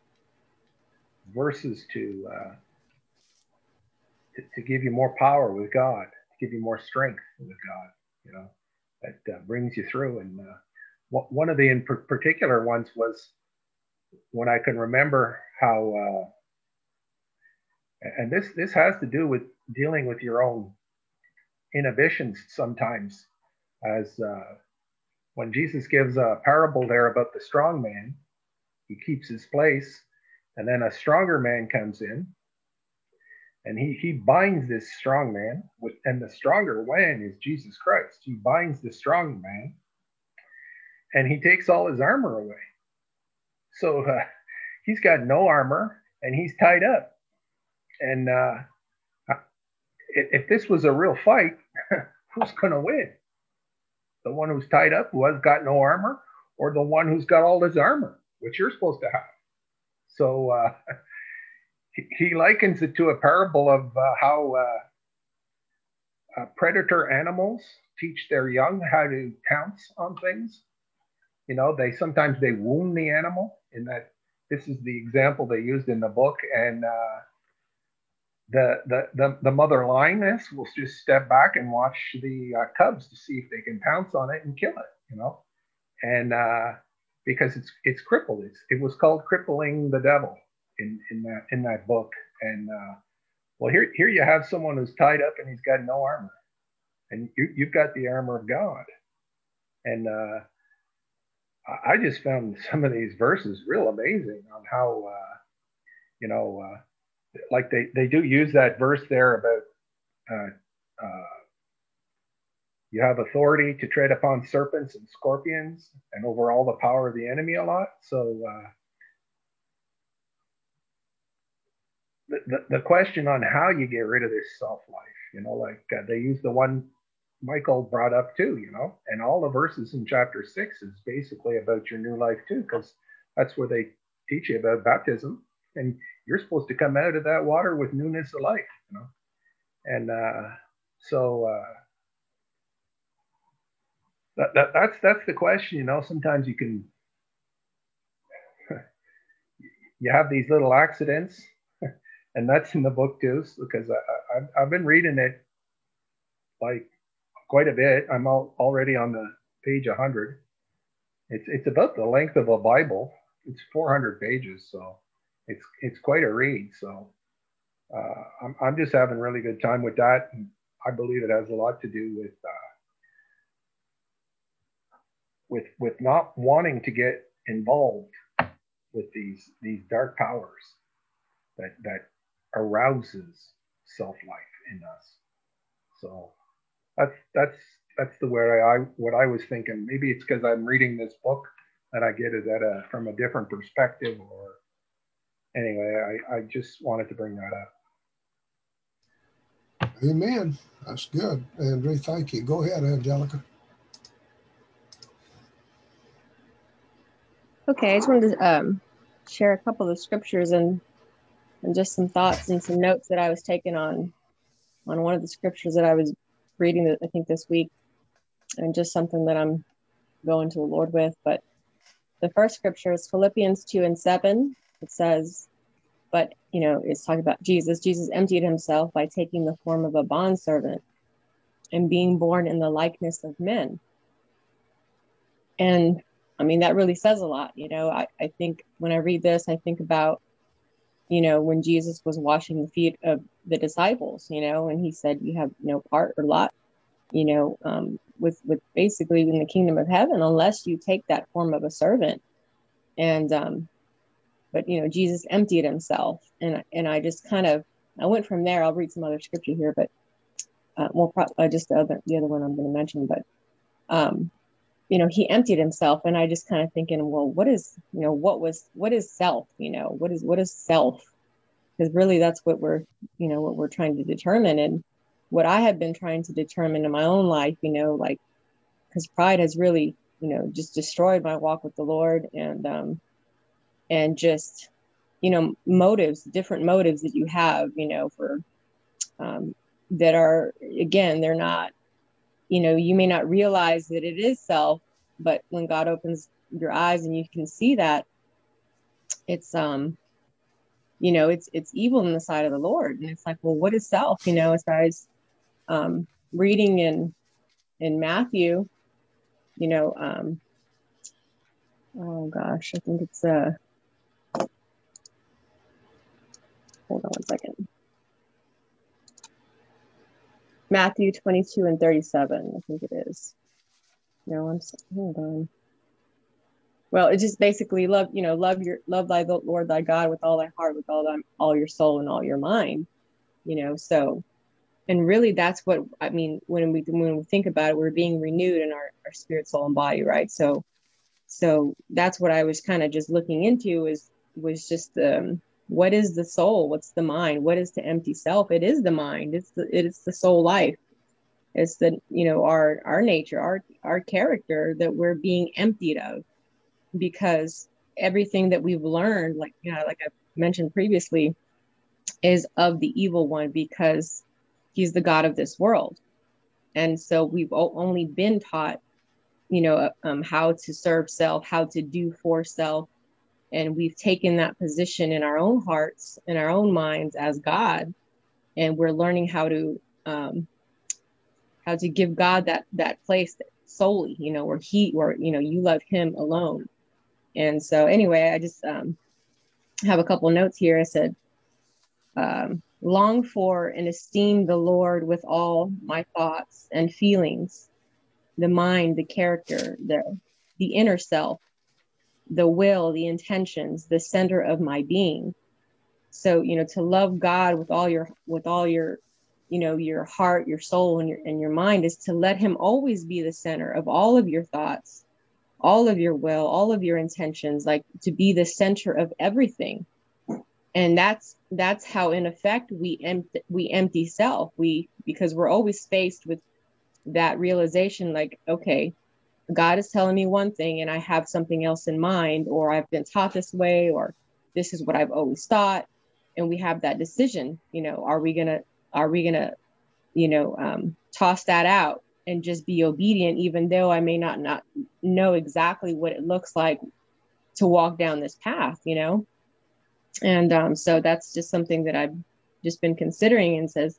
verses to, uh, to to give you more power with God, to give you more strength with God, you know, that uh, brings you through. And uh, one of the in particular ones was when I can remember how, uh, and this this has to do with dealing with your own inhibitions sometimes, as uh, when Jesus gives a parable there about the strong man, he keeps his place. And then a stronger man comes in, And he, he binds this strong man, with, and the stronger man is Jesus Christ. He binds the strong man, and he takes all his armor away. So uh, he's got no armor, and he's tied up. And uh, if this was a real fight, who's going to win? The one who's tied up, who has got no armor, or the one who's got all his armor, which you're supposed to have? So uh, he, he likens it to a parable of uh, how uh, uh, predator animals teach their young how to pounce on things. You know, they sometimes they wound the animal. In that, this is the example they used in the book, and uh, the, the the the mother lioness will just step back and watch the uh, cubs to see if they can pounce on it and kill it. You know, and uh, because it's it's crippled. It's, it was called crippling the devil in in that in that book. And uh, well, here here you have someone who's tied up and he's got no armor, and you you've got the armor of God. And uh, I just found some of these verses real amazing on how uh, you know. Uh, Like they, they do use that verse there about uh, uh, you have authority to tread upon serpents and scorpions and over all the power of the enemy a lot. So uh, the, the, the question on how you get rid of this self-life, you know, like uh, they use the one Michael brought up too, you know, and all the verses in chapter six is basically about your new life too, because that's where they teach you about baptism. And you're supposed to come out of that water with newness of life, you know? And uh, so uh, that, that, that's that's the question, you know. Sometimes you can, you have these little accidents, and that's in the book too, because I, I, I've been reading it like quite a bit. I'm all, already on the page one hundred. It's, it's about the length of a Bible. It's four hundred pages, so it's it's quite a read. So uh, I'm, I'm just having really good time with that. And I believe it has a lot to do with uh, with with not wanting to get involved with these these dark powers that that arouses self-life in us. So that's that's that's the way I what I was thinking. Maybe it's because I'm reading this book that I get it at a from a different perspective, or anyway, I, I just wanted to bring that up. Amen. That's good, Andrew. Thank you. Go ahead, Angelica. Okay, I just wanted to um, share a couple of scriptures and and just some thoughts and some notes that I was taking on on one of the scriptures that I was reading, I think this week, and just something that I'm going to the Lord with. But the first scripture is Philippians two and seven. It says, but, you know, it's talking about Jesus. Jesus emptied himself by taking the form of a bondservant and being born in the likeness of men. And I mean, that really says a lot. You know, I, I think when I read this, I think about, you know, when Jesus was washing the feet of the disciples, you know, and he said, you have no part or lot, you know, um, with, with basically in the kingdom of heaven, unless you take that form of a servant. And, um, but, you know, Jesus emptied himself. And, and I just kind of, I went from there. I'll read some other scripture here, but, uh, well, probably uh, just the other, the other one I'm going to mention, but, um, you know, he emptied himself. And I just kind of thinking, well, what is, you know, what was, what is self, you know, what is, what is self? Because really that's what we're, you know, what we're trying to determine. And what I have been trying to determine in my own life, you know, like, because pride has really, you know, just destroyed my walk with the Lord. And, um, and just, you know, motives, different motives that you have, you know, for, um, that are, again, they're not, you know, you may not realize that it is self, but when God opens your eyes and you can see that it's, um, you know, it's, it's evil in the sight of the Lord. And it's like, well, what is self? You know, as I was, um, reading in, in Matthew, you know, um, oh gosh, I think it's, uh, hold on one second. Matthew twenty-two and thirty-seven, I think it is. No, I'm hold on. Well, it's just basically love, you know, love your love thy Lord thy God with all thy heart, with all thy all your soul and all your mind. you know, so, and really that's what, I mean, when we, when we think about it, we're being renewed in our, our spirit, soul, and body, right? So, so that's what I was kind of just looking into is, was just, um, what is the soul? What's the mind? What is the empty self? It is the mind. It's the, it's the soul life. It's the, you know, our, our nature, our, our character that we're being emptied of, because everything that we've learned, like, you know, like I mentioned previously, is of the evil one, because he's the God of this world. And so we've only been taught, you know, um, how to serve self, how to do for self. And we've taken that position in our own hearts, in our own minds as God. And we're learning how to, um, how to give God that, that place solely, you know, where he, where, you know, you love him alone. And so anyway, I just um, have a couple of notes here. I said, um, long for and esteem the Lord with all my thoughts and feelings, the mind, the character, the, the inner self, the will, the intentions, the center of my being. So, you know, to love God with all your, with all your, you know, your heart, your soul, and your, and your mind is to let him always be the center of all of your thoughts, all of your will, all of your intentions, like to be the center of everything. And that's, that's how in effect we empty, we empty self. We, because we're always faced with that realization, like, okay, God is telling me one thing and I have something else in mind, or I've been taught this way, or this is what I've always thought. And we have that decision, you know, are we going to, are we going to, you know, um, toss that out and just be obedient, even though I may not, not know exactly what it looks like to walk down this path, you know? And um, so that's just something that I've just been considering, and says,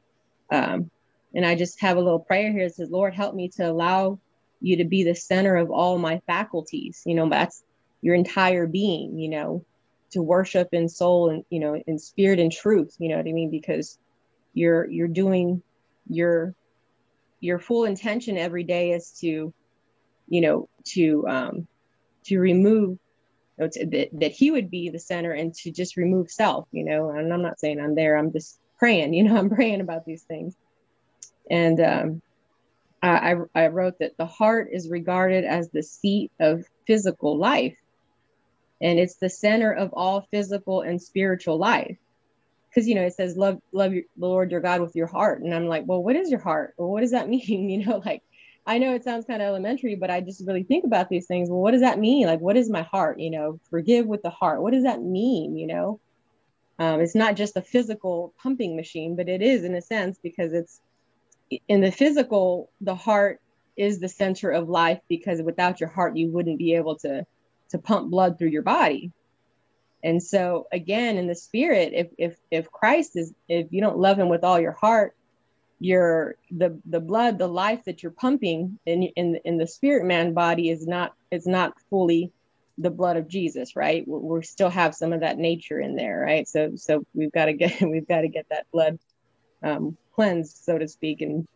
um, and I just have a little prayer here. It says, Lord, help me to allow you to be the center of all my faculties. You know, that's your entire being, you know, to worship in soul and, you know, in spirit and truth, you know what I mean? Because you're, you're doing your, your full intention every day is to, you know, to, um, to remove, you know, to, that, that he would be the center, and to just remove self, you know, and I'm not saying I'm there, I'm just praying, you know, I'm praying about these things. And, um, I, I wrote that the heart is regarded as the seat of physical life, and it's the center of all physical and spiritual life. Because, you know, it says, love, love your, the Lord your God with your heart. And I'm like, well, what is your heart? Well, what does that mean? You know, like, I know it sounds kind of elementary, but I just really think about these things. Well, what does that mean? Like, what is my heart? You know, forgive with the heart. What does that mean? You know, um, it's not just a physical pumping machine, but it is in a sense, because it's, in the physical, the heart is the center of life, because without your heart, you wouldn't be able to, to pump blood through your body. And so again, in the spirit, if, if, if Christ is, if you don't love him with all your heart, your, the, the blood, the life that you're pumping in, in, in the spirit man body is not, it's not fully the blood of Jesus, right? We still have some of that nature in there, right? So, so we've got to get, we've got to get that blood um, cleansed, so to speak. And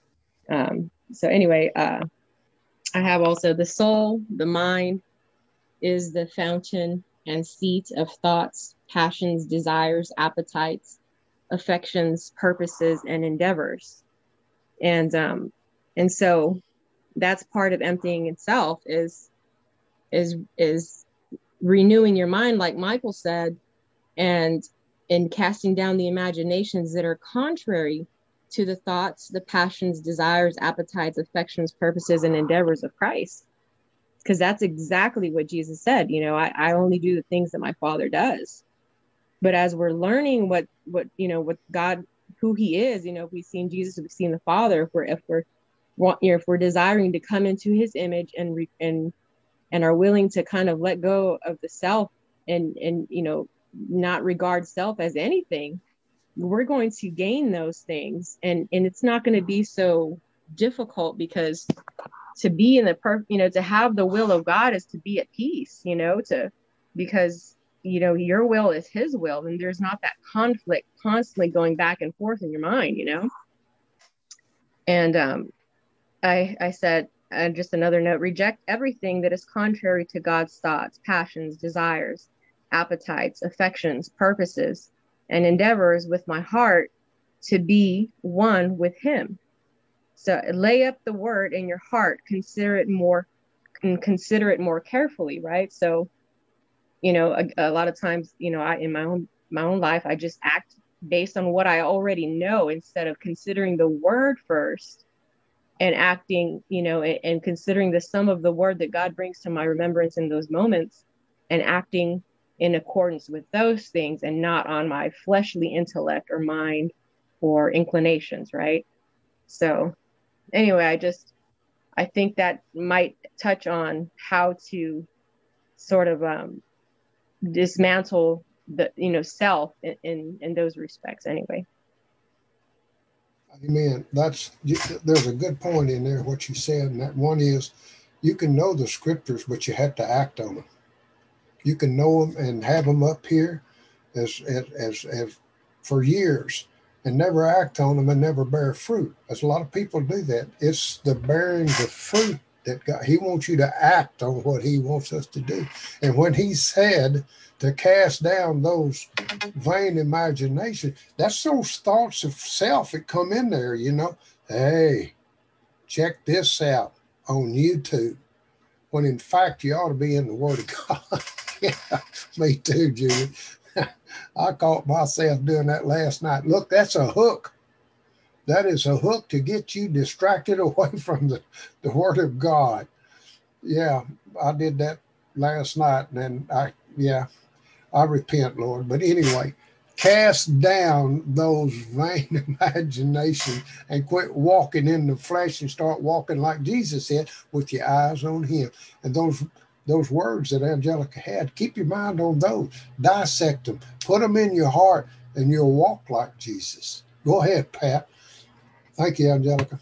um, so anyway, uh, I have also the soul, the mind is the fountain and seat of thoughts, passions, desires, appetites, affections, purposes, and endeavors. And, um, and so that's part of emptying itself, is, is, is renewing your mind, like Michael said, and and casting down the imaginations that are contrary to the thoughts, the passions, desires, appetites, affections, purposes, and endeavors of Christ. Because that's exactly what Jesus said. You know, I, I only do the things that my Father does. But as we're learning what, what, you know, what God, who he is, you know, if we've seen Jesus, if we've seen the Father, if we're, if we're, you know, if we're desiring to come into his image and, re, and, and are willing to kind of let go of the self and, and, you know, not regard self as anything, we're going to gain those things. And, and it's not going to be so difficult, because to be in the per, you know, to have the will of God is to be at peace, you know, to, because, you know, your will is his will, and there's not that conflict constantly going back and forth in your mind, you know? And um, I, I said, uh, just another note, reject everything that is contrary to God's thoughts, passions, desires, appetites, affections, purposes, and endeavors with my heart, to be one with him. So lay up the word in your heart, consider it more, and consider it more carefully, right? So, you know, a, a lot of times, you know, I in my own my own life, I just act based on what I already know instead of considering the word first and acting, you know, and, and considering the sum of the word that God brings to my remembrance in those moments and acting in accordance with those things and not on my fleshly intellect or mind or inclinations, right? So anyway, I just, I think that might touch on how to sort of um, dismantle the, you know, self in, in, in those respects anyway. Amen. That's, there's a good point in there, what you said. And that one is, you can know the scriptures, but you have to act on them. You can know them and have them up here as, as, as, as for years and never act on them and never bear fruit. As a lot of people do that. It's the bearing the fruit that God, he wants you to act on what he wants us to do. And when he said to cast down those vain imaginations, that's those thoughts of self that come in there, you know. Hey, check this out on YouTube. When in fact you ought to be in the Word of God. Yeah, me too, Julie. I caught myself doing that last night. Look, that's a hook. That is a hook to get you distracted away from the, the Word of God. Yeah, I did that last night, and then I, yeah, I repent, Lord. But anyway, cast down those vain imaginations and quit walking in the flesh and start walking like Jesus said, with your eyes on him. And those those words that Angelica had, keep your mind on those. Dissect them. Put them in your heart, and you'll walk like Jesus. Go ahead, Pat. Thank you, Angelica.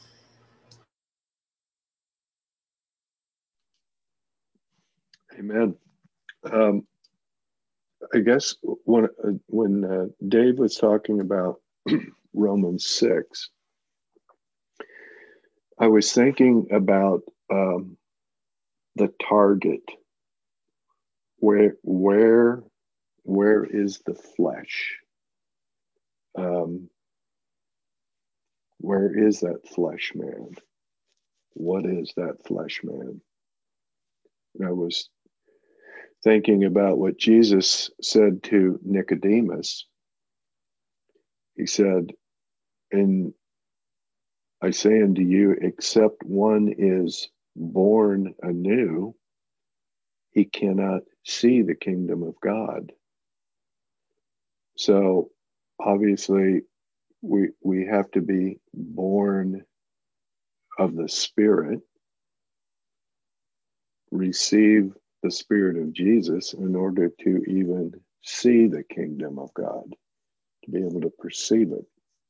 Amen. Um, I guess when uh, when uh, Dave was talking about Romans six, I was thinking about um, the target. Where where where is the flesh? Um, where is that flesh man? What is that flesh man? And I was thinking about what Jesus said to Nicodemus. He said, and I say unto you, except one is born anew, he cannot see the kingdom of God. So obviously we we have to be born of the Spirit, receive the Spirit of Jesus in order to even see the kingdom of God, to be able to perceive it.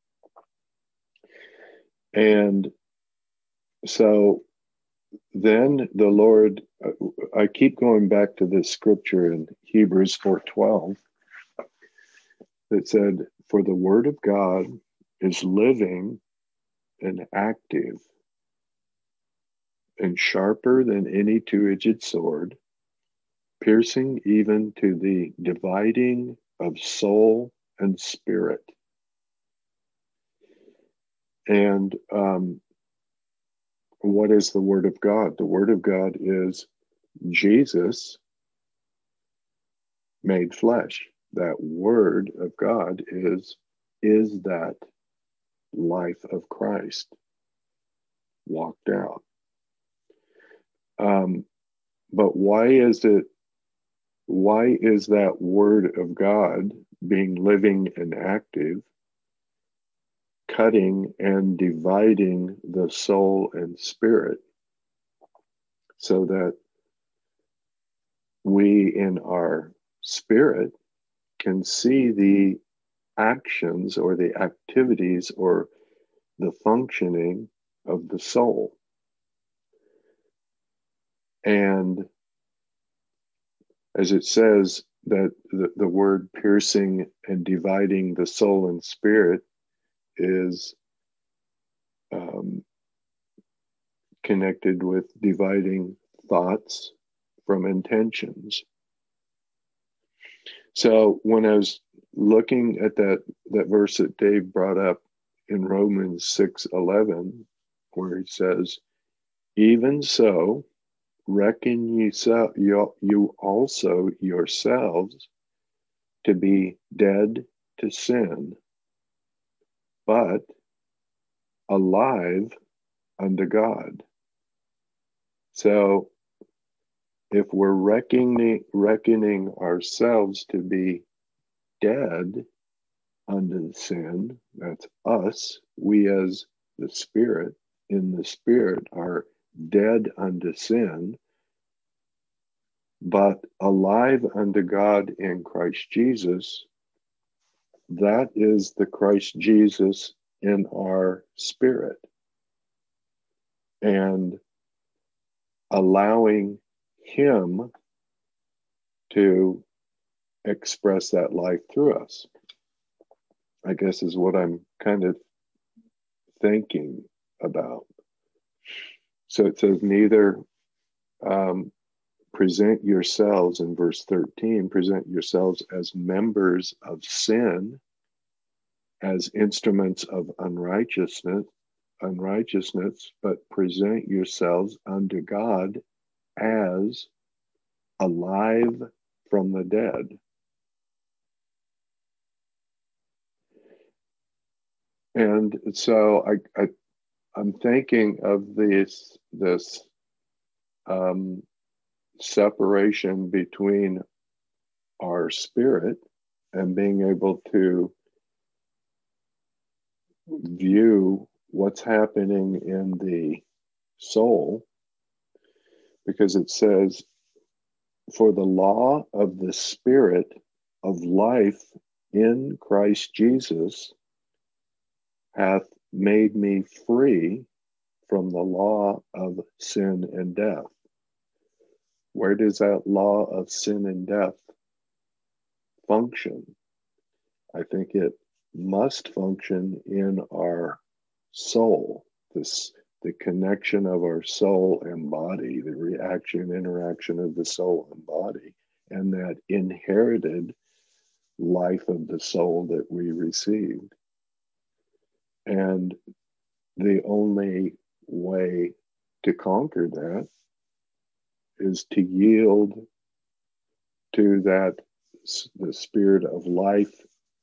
And so then the Lord, I keep going back to this scripture in Hebrews four twelve that said, for the word of God is living and active and sharper than any two-edged sword, piercing even to the dividing of soul and spirit. And um, what is the word of God? The word of God is Jesus made flesh. That word of God is, is that life of Christ walked out. Um, but why is it, why is that word of God being living and active, cutting and dividing the soul and spirit, so that we in our spirit can see the actions or the activities or the functioning of the soul? And as it says that the, the word piercing and dividing the soul and spirit is um, connected with dividing thoughts from intentions. So when I was looking at that, that verse that Dave brought up in Romans six eleven, where he says, even so, reckon you, so, you, you also yourselves to be dead to sin, but alive unto God. So if we're reckoning, reckoning ourselves to be dead unto sin, that's us, we as the Spirit, in the Spirit are dead unto sin, but alive unto God in Christ Jesus. That is the Christ Jesus in our spirit. And allowing him to express that life through us, I guess, is what I'm kind of thinking about. So it says, neither um, present yourselves, in verse thirteen, present yourselves as members of sin, as instruments of unrighteousness, unrighteousness, but present yourselves unto God as alive from the dead. And so I, I I'm thinking of this this um, separation between our spirit and being able to view what's happening in the soul, because it says, for the law of the Spirit of life in Christ Jesus hath made me free from the law of sin and death. Where does that law of sin and death function? I think it must function in our soul, this the connection of our soul and body, the reaction, interaction of the soul and body, and that inherited life of the soul that we received. And the only way to conquer that is to yield to that, the spirit of life,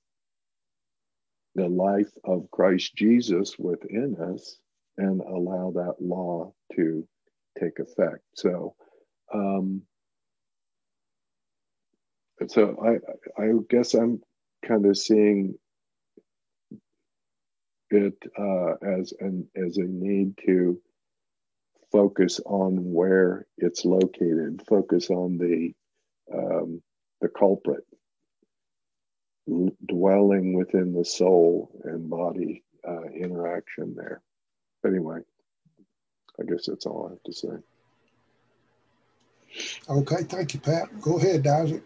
the life of Christ Jesus within us, and allow that law to take effect. So, um, so I, I guess I'm kind of seeing it uh, as an as a need to focus on where it's located, focus on the um, the culprit dwelling within the soul and body uh, interaction there. Anyway, I guess that's all I have to say. Okay, thank you, Pat. Go ahead, Isaac.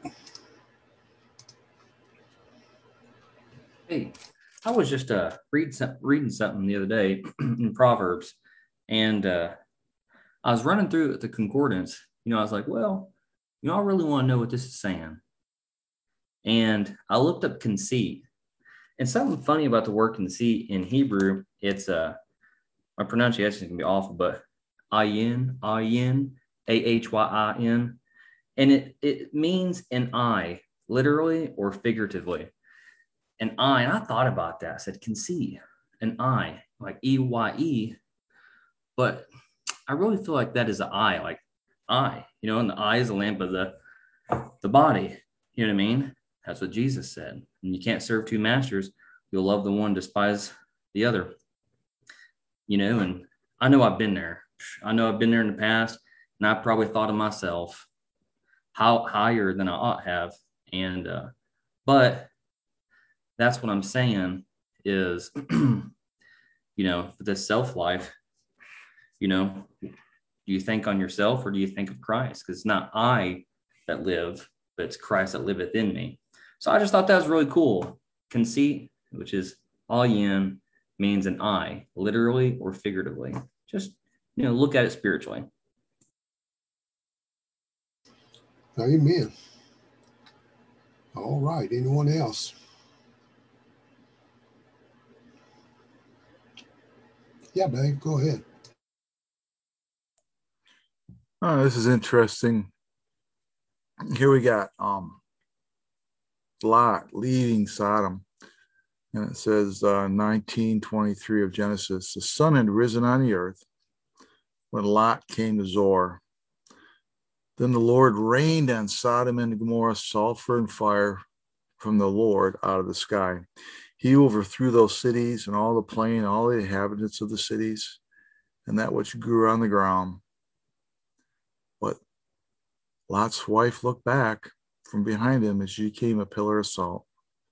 Hey, I was just uh read some, reading something the other day in Proverbs, and uh, I was running through the concordance. You know, I was like, well, you know, I really want to know what this is saying. And I looked up conceit. And something funny about the word conceit in Hebrew, it's uh my pronunciation can be awful, but ayin, ayin, A H Y I N. And it, it means an eye, literally or figuratively. An eye, and I thought about that. I said, conceit, an eye, like E Y E. But I really feel like that is an eye, like eye, you know, and the eye is the lamp of the, the body. You know what I mean? That's what Jesus said. And you can't serve two masters. You'll love the one, despise the other. You know, and I know I've been there. I know I've been there in the past, and I probably thought of myself how higher than I ought have. And, uh, but that's what I'm saying is, you know, for this self-life, you know, do you think on yourself or do you think of Christ? Because it's not I that live, but it's Christ that liveth in me. So I just thought that was really cool. Conceit, which is ayin, means an eye, literally or figuratively. Just, you know, look at it spiritually. Amen. All right. Anyone else? Yeah, Dave, go ahead. Oh, this is interesting. Here we got um, Lot leaving Sodom. And it says uh, nineteen twenty-three of Genesis, the sun had risen on the earth when Lot came to Zoar. Then the Lord rained on Sodom and Gomorrah sulfur and fire from the Lord out of the sky. He overthrew those cities and all the plain, all the inhabitants of the cities, and that which grew on the ground. But Lot's wife looked back from behind him as she came a pillar of salt.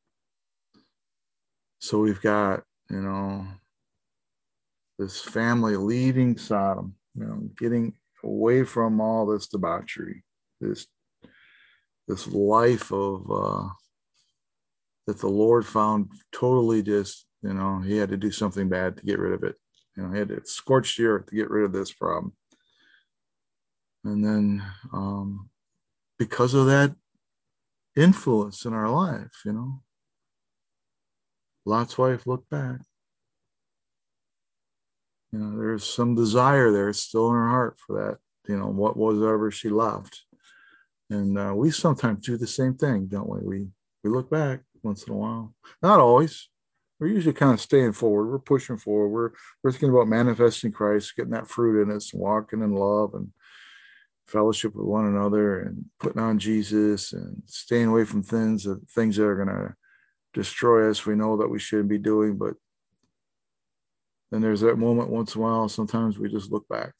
So we've got, you know, this family leaving Sodom, you know, getting away from all this debauchery, this this life of uh, that the Lord found totally just, you know, he had to do something bad to get rid of it. You know, he had to scorch the earth to get rid of this problem. And then um, because of that influence in our life, you know, Lot's wife looked back. You know, there's some desire there still in her heart for that, you know, what was ever she left. And uh, we sometimes do the same thing, don't we? We we look back once in a while. Not always. We're usually kind of staying forward. We're pushing forward. We're, we're thinking about manifesting Christ, getting that fruit in us, and walking in love and fellowship with one another and putting on Jesus and staying away from things, that, things that are going to destroy us. We know that we shouldn't be doing, but then there's that moment once in a while. Sometimes we just look back.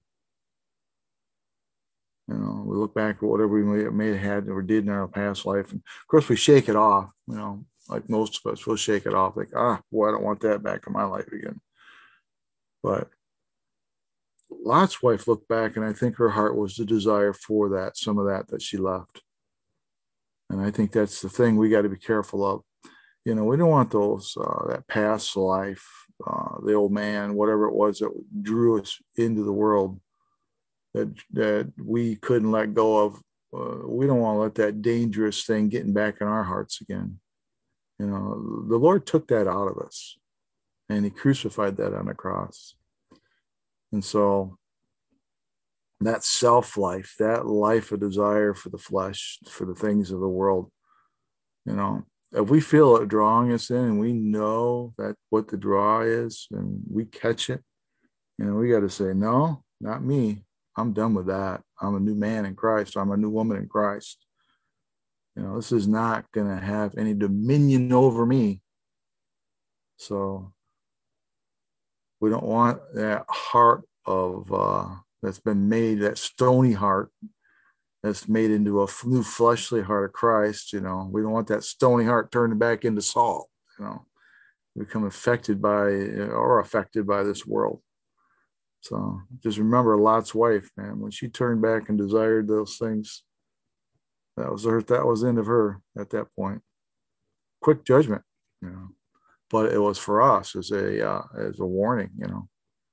You know, we look back at whatever we may, may have had or did in our past life. And of course, we shake it off, you know, like most of us, we'll shake it off like, ah, boy, I don't want that back in my life again. But Lot's wife looked back, and I think her heart was the desire for that, some of that that she left. And I think that's the thing we got to be careful of. You know, we don't want those, uh, that past life, uh, the old man, whatever it was that drew us into the world that that we couldn't let go of. Uh, we don't want to let that dangerous thing getting back in our hearts again. You know, the Lord took that out of us, and he crucified that on the cross. And so that self-life, that life of desire for the flesh, for the things of the world, you know, if we feel it drawing us in and we know that what the draw is and we catch it, you know, we got to say, no, not me. I'm done with that. I'm a new man in Christ. I'm a new woman in Christ. You know, this is not going to have any dominion over me. So we don't want that heart of uh, that's been made, that stony heart that's made into a new fleshly heart of Christ. You know, we don't want that stony heart turning back into salt. You know, become affected by or affected by this world. So just remember Lot's wife, man, when she turned back and desired those things, that was her, that was the end of her at that point. Quick judgment, you know, but it was for us as a, uh, as a warning, you know.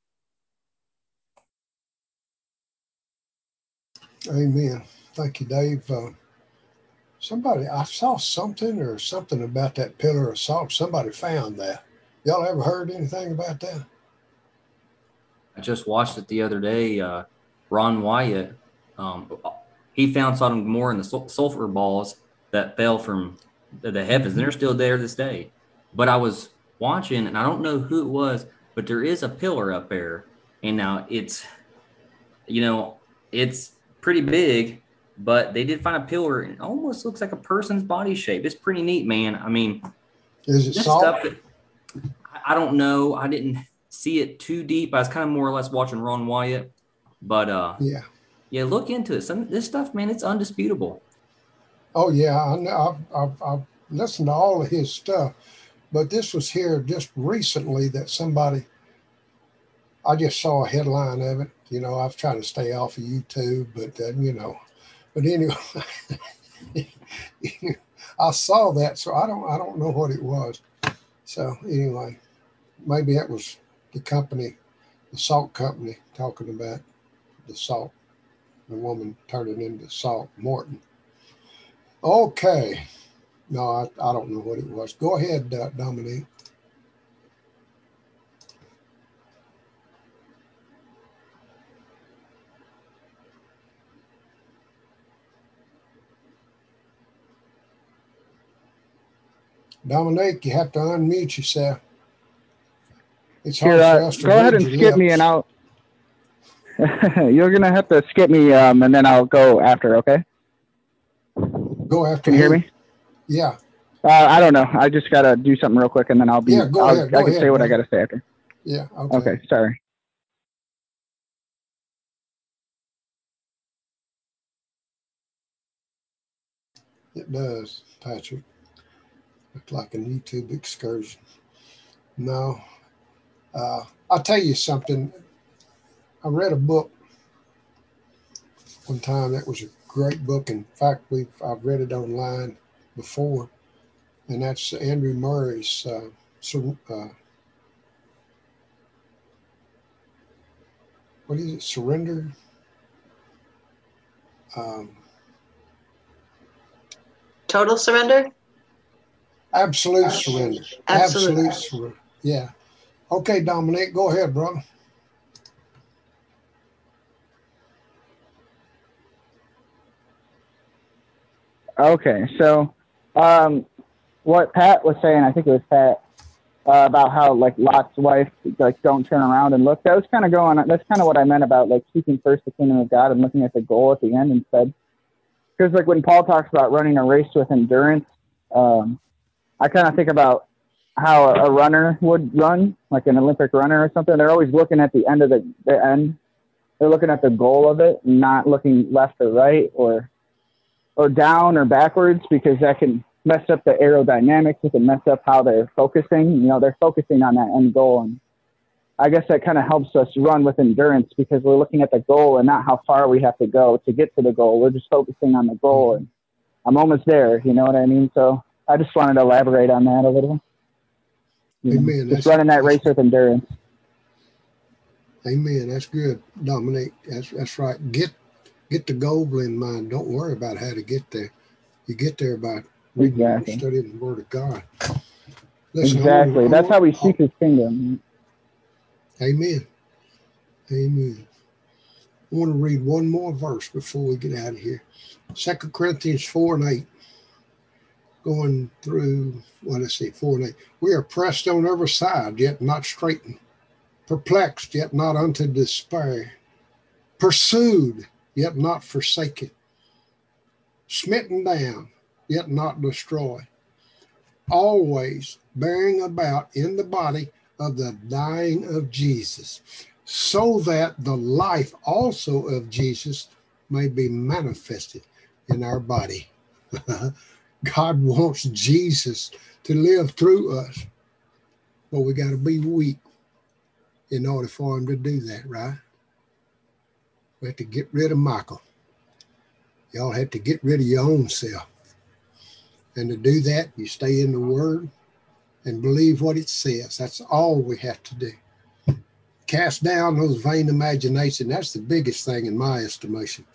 Amen. Thank you, Dave. Uh, somebody, I saw something or something about that pillar of salt. Somebody found that. Y'all ever heard anything about that? I just watched it the other day. Uh, Ron Wyatt, um, he found Sodom and Gomorrah in the sul- sulfur balls that fell from the, the heavens, and they're still there this day. But I was watching, and I don't know who it was, but there is a pillar up there, and now it's, you know, it's pretty big, but they did find a pillar, and it almost looks like a person's body shape. It's pretty neat, man. I mean, is it this salt? stuff that, I don't know. I didn't see it too deep. I was kind of more or less watching Ron Wyatt, but uh, yeah, yeah, look into it. Some this stuff, man, it's undisputable. Oh yeah, I know. I've, I've, I've listened to all of his stuff, but this was here just recently that somebody. I just saw a headline of it. You know, I was trying to stay off of YouTube, but uh, you know, but anyway, I saw that, so I don't, I don't know what it was. So anyway, maybe that was the company, the salt company, talking about the salt, the woman turning into salt, Morton. Okay. No, I, I don't know what it was. Go ahead, uh, Dominique. Dominique, you have to unmute yourself. It's Here, hard for uh, us to go ahead read and your skip me, lips. and I'll. You're gonna have to skip me, um, and then I'll go after. Okay. Go after. Can you hear who? me? Yeah. Uh, I don't know. I just gotta do something real quick, and then I'll be. Yeah, go I'll, ahead. Go I can ahead, say what I brother. gotta say after. Yeah. Okay. Okay. Sorry. It does, Patrick. Look like a YouTube excursion. No. Uh, I'll tell you something. I read a book one time that was a great book. In fact, we've I've read it online before, and that's Andrew Murray's uh, sur- uh, what is it? Surrender. Um, Total surrender? absolute surrender. Absolute. Absolute surrender. Yeah. Okay, Dominic, go ahead, brother. Okay, so um, what Pat was saying, I think it was Pat, uh, about how like Lot's wife, like don't turn around and look. That was kind of going. That's kind of what I meant about like seeking first the kingdom of God and looking at the goal at the end instead. Because like when Paul talks about running a race with endurance, um, I kind of think about how a, a runner would run, like an Olympic runner or something. They're always looking at the end of the, the end. They're looking at the goal of it, not looking left or right or or down or backwards, because that can mess up the aerodynamics. It can mess up how they're focusing. You know, they're focusing on that end goal. And I guess that kind of helps us run with endurance because we're looking at the goal and not how far we have to go to get to the goal. We're just focusing on the goal, and I'm almost there. You know what I mean? So I just wanted to elaborate on that a little. You know, Amen. just That's, running that that's, race with endurance. Amen. That's good, Dominic. That's that's right. Get get the goal in mind. Don't worry about how to get there. You get there by reading Exactly. and studying the Word of God. Listen, Exactly. I wanna, I That's wanna, how we seek His kingdom. Amen. Amen. I want to read one more verse before we get out of here. Second Corinthians four and eight. Going through, what I say, four and eight. We are pressed on every side, yet not straitened. Perplexed, yet not unto despair. Pursued, yet not forsaken. Smitten down, yet not destroyed. Always bearing about in the body of the dying of Jesus, so that the life also of Jesus may be manifested in our body. God wants Jesus to live through us, but we got to be weak in order for him to do that, right? We have to get rid of Michael. Y'all have to get rid of your own self. And to do that, you stay in the Word and believe what it says. That's all we have to do. Cast down those vain imaginations. That's the biggest thing in my estimation.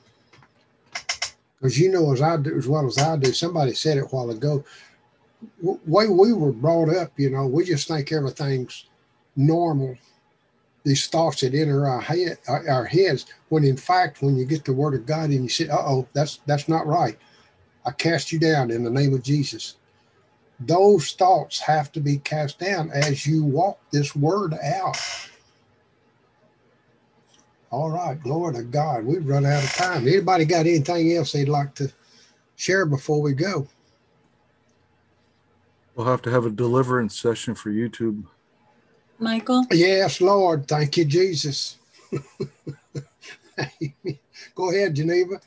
Because you know as I do, as well as I do, somebody said it a while ago, the way we were brought up, you know, we just think everything's normal. These thoughts that enter our head, our heads, when in fact, when you get the Word of God and you say, uh-oh, that's that's not right. I cast you down in the name of Jesus. Those thoughts have to be cast down as you walk this Word out. All right, glory to God. We've run out of time. Anybody got anything else they'd like to share before we go? We'll have to have a deliverance session for YouTube. Michael? Yes, Lord. Thank you, Jesus. Go ahead, Geneva.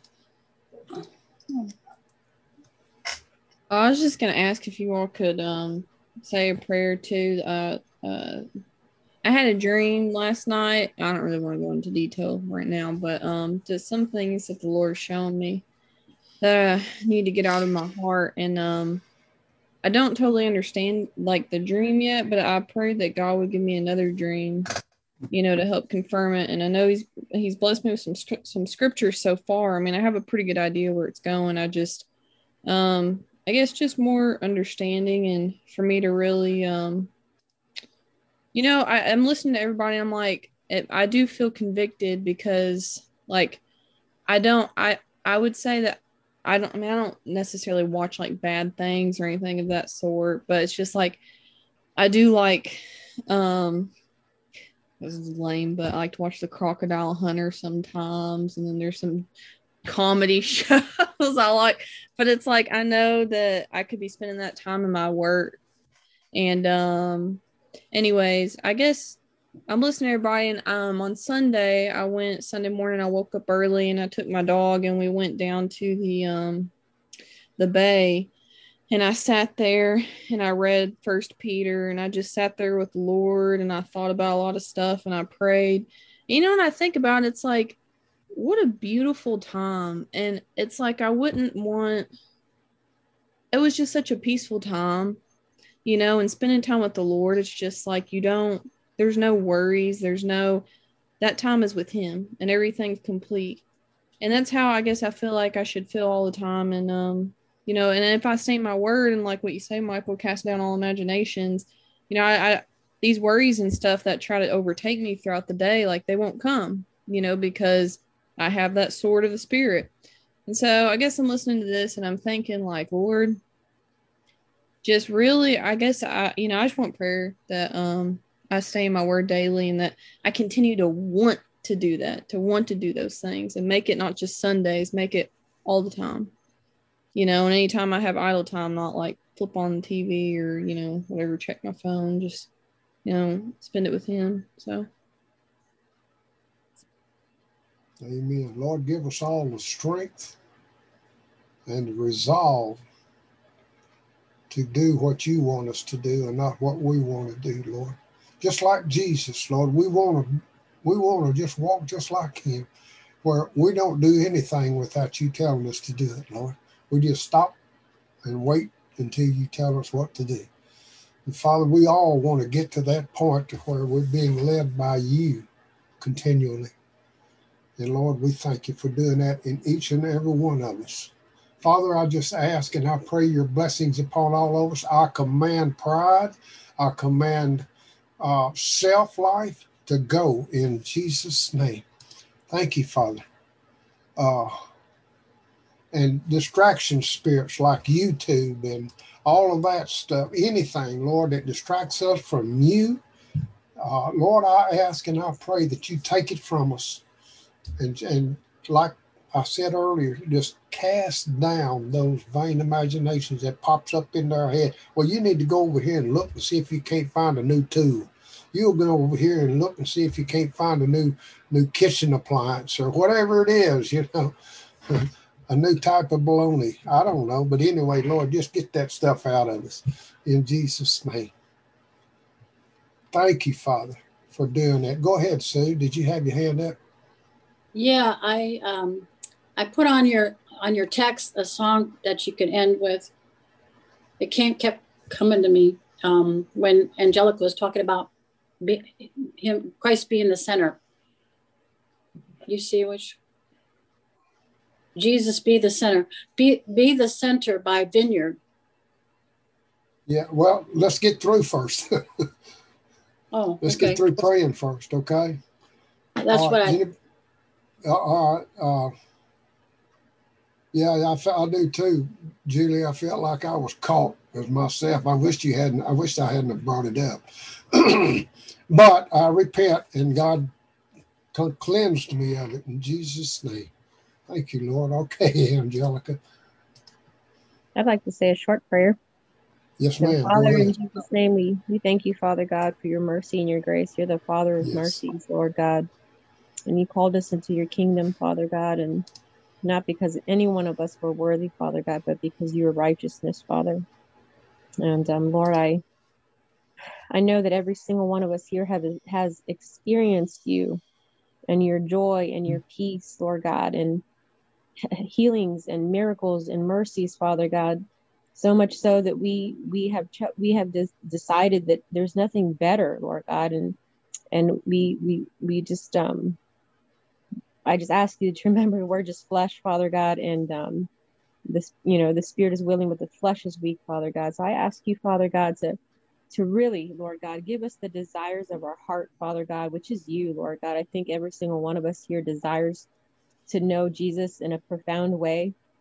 I was just going to ask if you all could um, say a prayer too. Uh, uh, I had a dream last night. I don't really want to go into detail right now, but um, just some things that the Lord's shown me that I need to get out of my heart. And um, I don't totally understand like the dream yet, but I pray that God would give me another dream, you know, to help confirm it. And I know he's, he's blessed me with some, some scriptures so far. I mean, I have a pretty good idea where it's going. I just, um, I guess just more understanding and for me to really, um, you know, I, I'm listening to everybody. I'm like, it, I do feel convicted because like, I don't, I, I would say that I don't I mean I don't necessarily watch like bad things or anything of that sort, but it's just like I do like um this is lame, but I like to watch The Crocodile Hunter sometimes, and then there's some comedy shows I like, but it's like I know that I could be spending that time in my work. And um anyways, I guess I'm listening to everybody, and um on Sunday I went Sunday morning I woke up early and I took my dog and we went down to the um the bay, and I sat there and I read First Peter, and I just sat there with the Lord, and I thought about a lot of stuff, and I prayed. You know, when I think about it, it's like, what a beautiful time. And it's like I wouldn't want, it was just such a peaceful time, you know, and spending time with the Lord, it's just like you don't, there's no worries, there's no, that time is with Him and everything's complete. And that's how I guess I feel like I should feel all the time. And um you know, and if I say my word, and like what you say, Michael, cast down all imaginations, you know, I, I these worries and stuff that try to overtake me throughout the day, like they won't come, you know, because I have that sword of the Spirit. And so I guess I'm listening to this and I'm thinking like, Lord, just really, I guess I, you know, I just want prayer that um I stay in my word daily, and that I continue to want to do that, to want to do those things, and make it not just Sundays, make it all the time. You know, and anytime I have idle time, not like flip on the T V or, you know, whatever, check my phone, just, you know, spend it with Him. So. Amen. Lord, give us all the strength and the resolve to do what you want us to do and not what we want to do, Lord. Just like Jesus, Lord, we want to, we want to just walk just like Him, where we don't do anything without you telling us to do it, Lord. We just stop and wait until you tell us what to do. And Father, we all want to get to that point to where we're being led by you continually. And Lord, we thank you for doing that in each and every one of us. Father, I just ask and I pray your blessings upon all of us. I command pride. I command uh, self-life to go in Jesus' name. Thank you, Father. Uh, and distraction spirits like YouTube and all of that stuff, anything, Lord, that distracts us from you. Uh, Lord, I ask and I pray that you take it from us. And, and like I said earlier, just cast down those vain imaginations that pops up in our head. Well, you need to go over here and look and see if you can't find a new tool. You'll go over here and look and see if you can't find a new new kitchen appliance or whatever it is, you know. A new type of baloney. I don't know. But anyway, Lord, just get that stuff out of us in Jesus' name. Thank you, Father, for doing that. Go ahead, Sue. Did you have your hand up? Yeah, I um, I put on your on your text a song that you can end with. It came kept coming to me um, when Angelica was talking about be, him Christ being the center. You see which? Jesus be the center. Be be the center by Vineyard. Yeah, well, let's get through first. Oh, let's okay. get through praying first, okay? That's uh, what I. Any, uh, all right. Uh, yeah, I, I do too, Julie. I felt like I was caught as myself. I wish you hadn't. I wish I hadn't brought it up. But I repent, and God cleansed me of it in Jesus' name. Thank you, Lord. Okay, Angelica. I'd like to say a short prayer. Yes, So, ma'am. Father, Go in ahead. Jesus' name, we, we thank you, Father God, for your mercy and your grace. You're the Father of Yes. mercies, Lord God. And you called us into your kingdom, Father God, and not because any one of us were worthy, Father God, but because you are righteousness, Father. And um, Lord, I I know that every single one of us here have has experienced you and your joy and your peace, Lord God, and healings and miracles and mercies, Father God. So much so that we we have ch- we have des- decided that there's nothing better, Lord God, and and we we we just um I just ask you to remember we're just flesh, Father God, and um this you know the spirit is willing but the flesh is weak, Father God. So I ask you, Father God, to to really, Lord God, give us the desires of our heart, Father God, which is you, Lord God. I think every single one of us here desires to know Jesus in a profound way.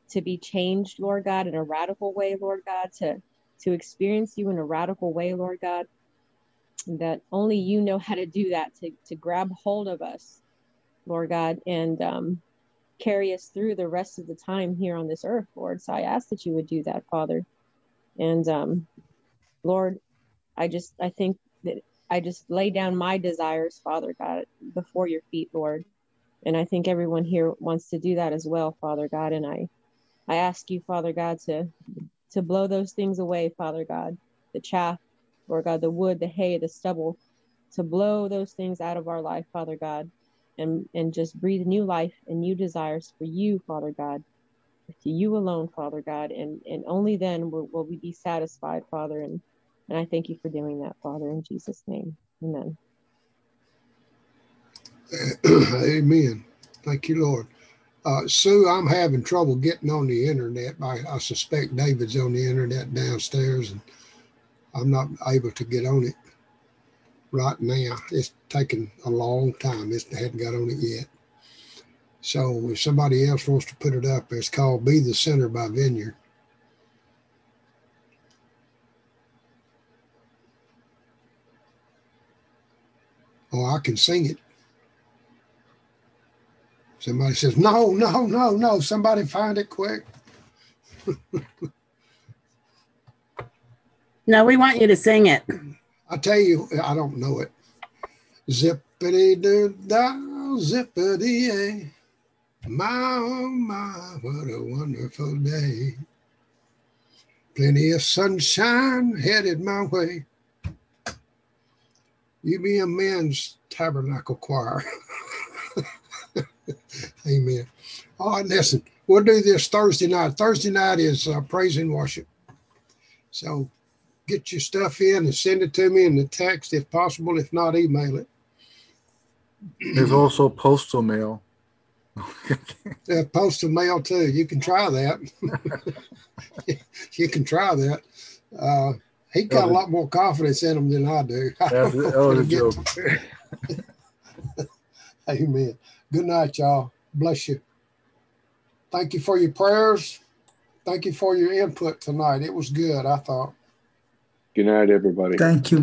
to be changed, Lord God, in a radical way, Lord God, to, to experience you in a radical way, Lord God, that only you know how to do that, to, to grab hold of us, Lord God, and um, carry us through the rest of the time here on this earth, Lord. So I ask that you would do that, Father. And um, Lord, I just, I think that I just lay down my desires, Father God, before your feet, Lord. And I think everyone here wants to do that as well, Father God. And I, I ask you, Father God, to, to blow those things away, Father God, the chaff, Lord God, the wood, the hay, the stubble, to blow those things out of our life, Father God, and, and just breathe new life and new desires for you, Father God, to you alone, Father God. And, and only then will, will we be satisfied, Father. And, and I thank you for doing that, Father, in Jesus' name. Amen. Amen. Thank you, Lord. Uh, Sue, I'm having trouble getting on the internet. I, I suspect David's on the internet downstairs, and I'm not able to get on it right now. It's taking a long time. It's, I hadn't got on it yet. So if somebody else wants to put it up, it's called Be the Center by Vineyard. Oh, I can sing it. Somebody says, no, no, no, no. Somebody find it quick. No, we want you to sing it. I tell you, I don't know it. Zippity doo da, zippity yay. My, oh my, what a wonderful day. Plenty of sunshine headed my way. U B M Men's Tabernacle Choir. Amen. All right, listen, we'll do this Thursday night. Thursday night is uh, praise and worship. So get your stuff in and send it to me in the text if possible. If not, email it. There's also postal mail. uh, postal mail too. You can try that. You can try that. Uh, he got a lot more confidence in him than I do. I That's don't know that was if a he'll joke. get- Amen. Good night, y'all. Bless you. Thank you for your prayers. Thank you for your input tonight. It was good, I thought. Good night, everybody. Thank you.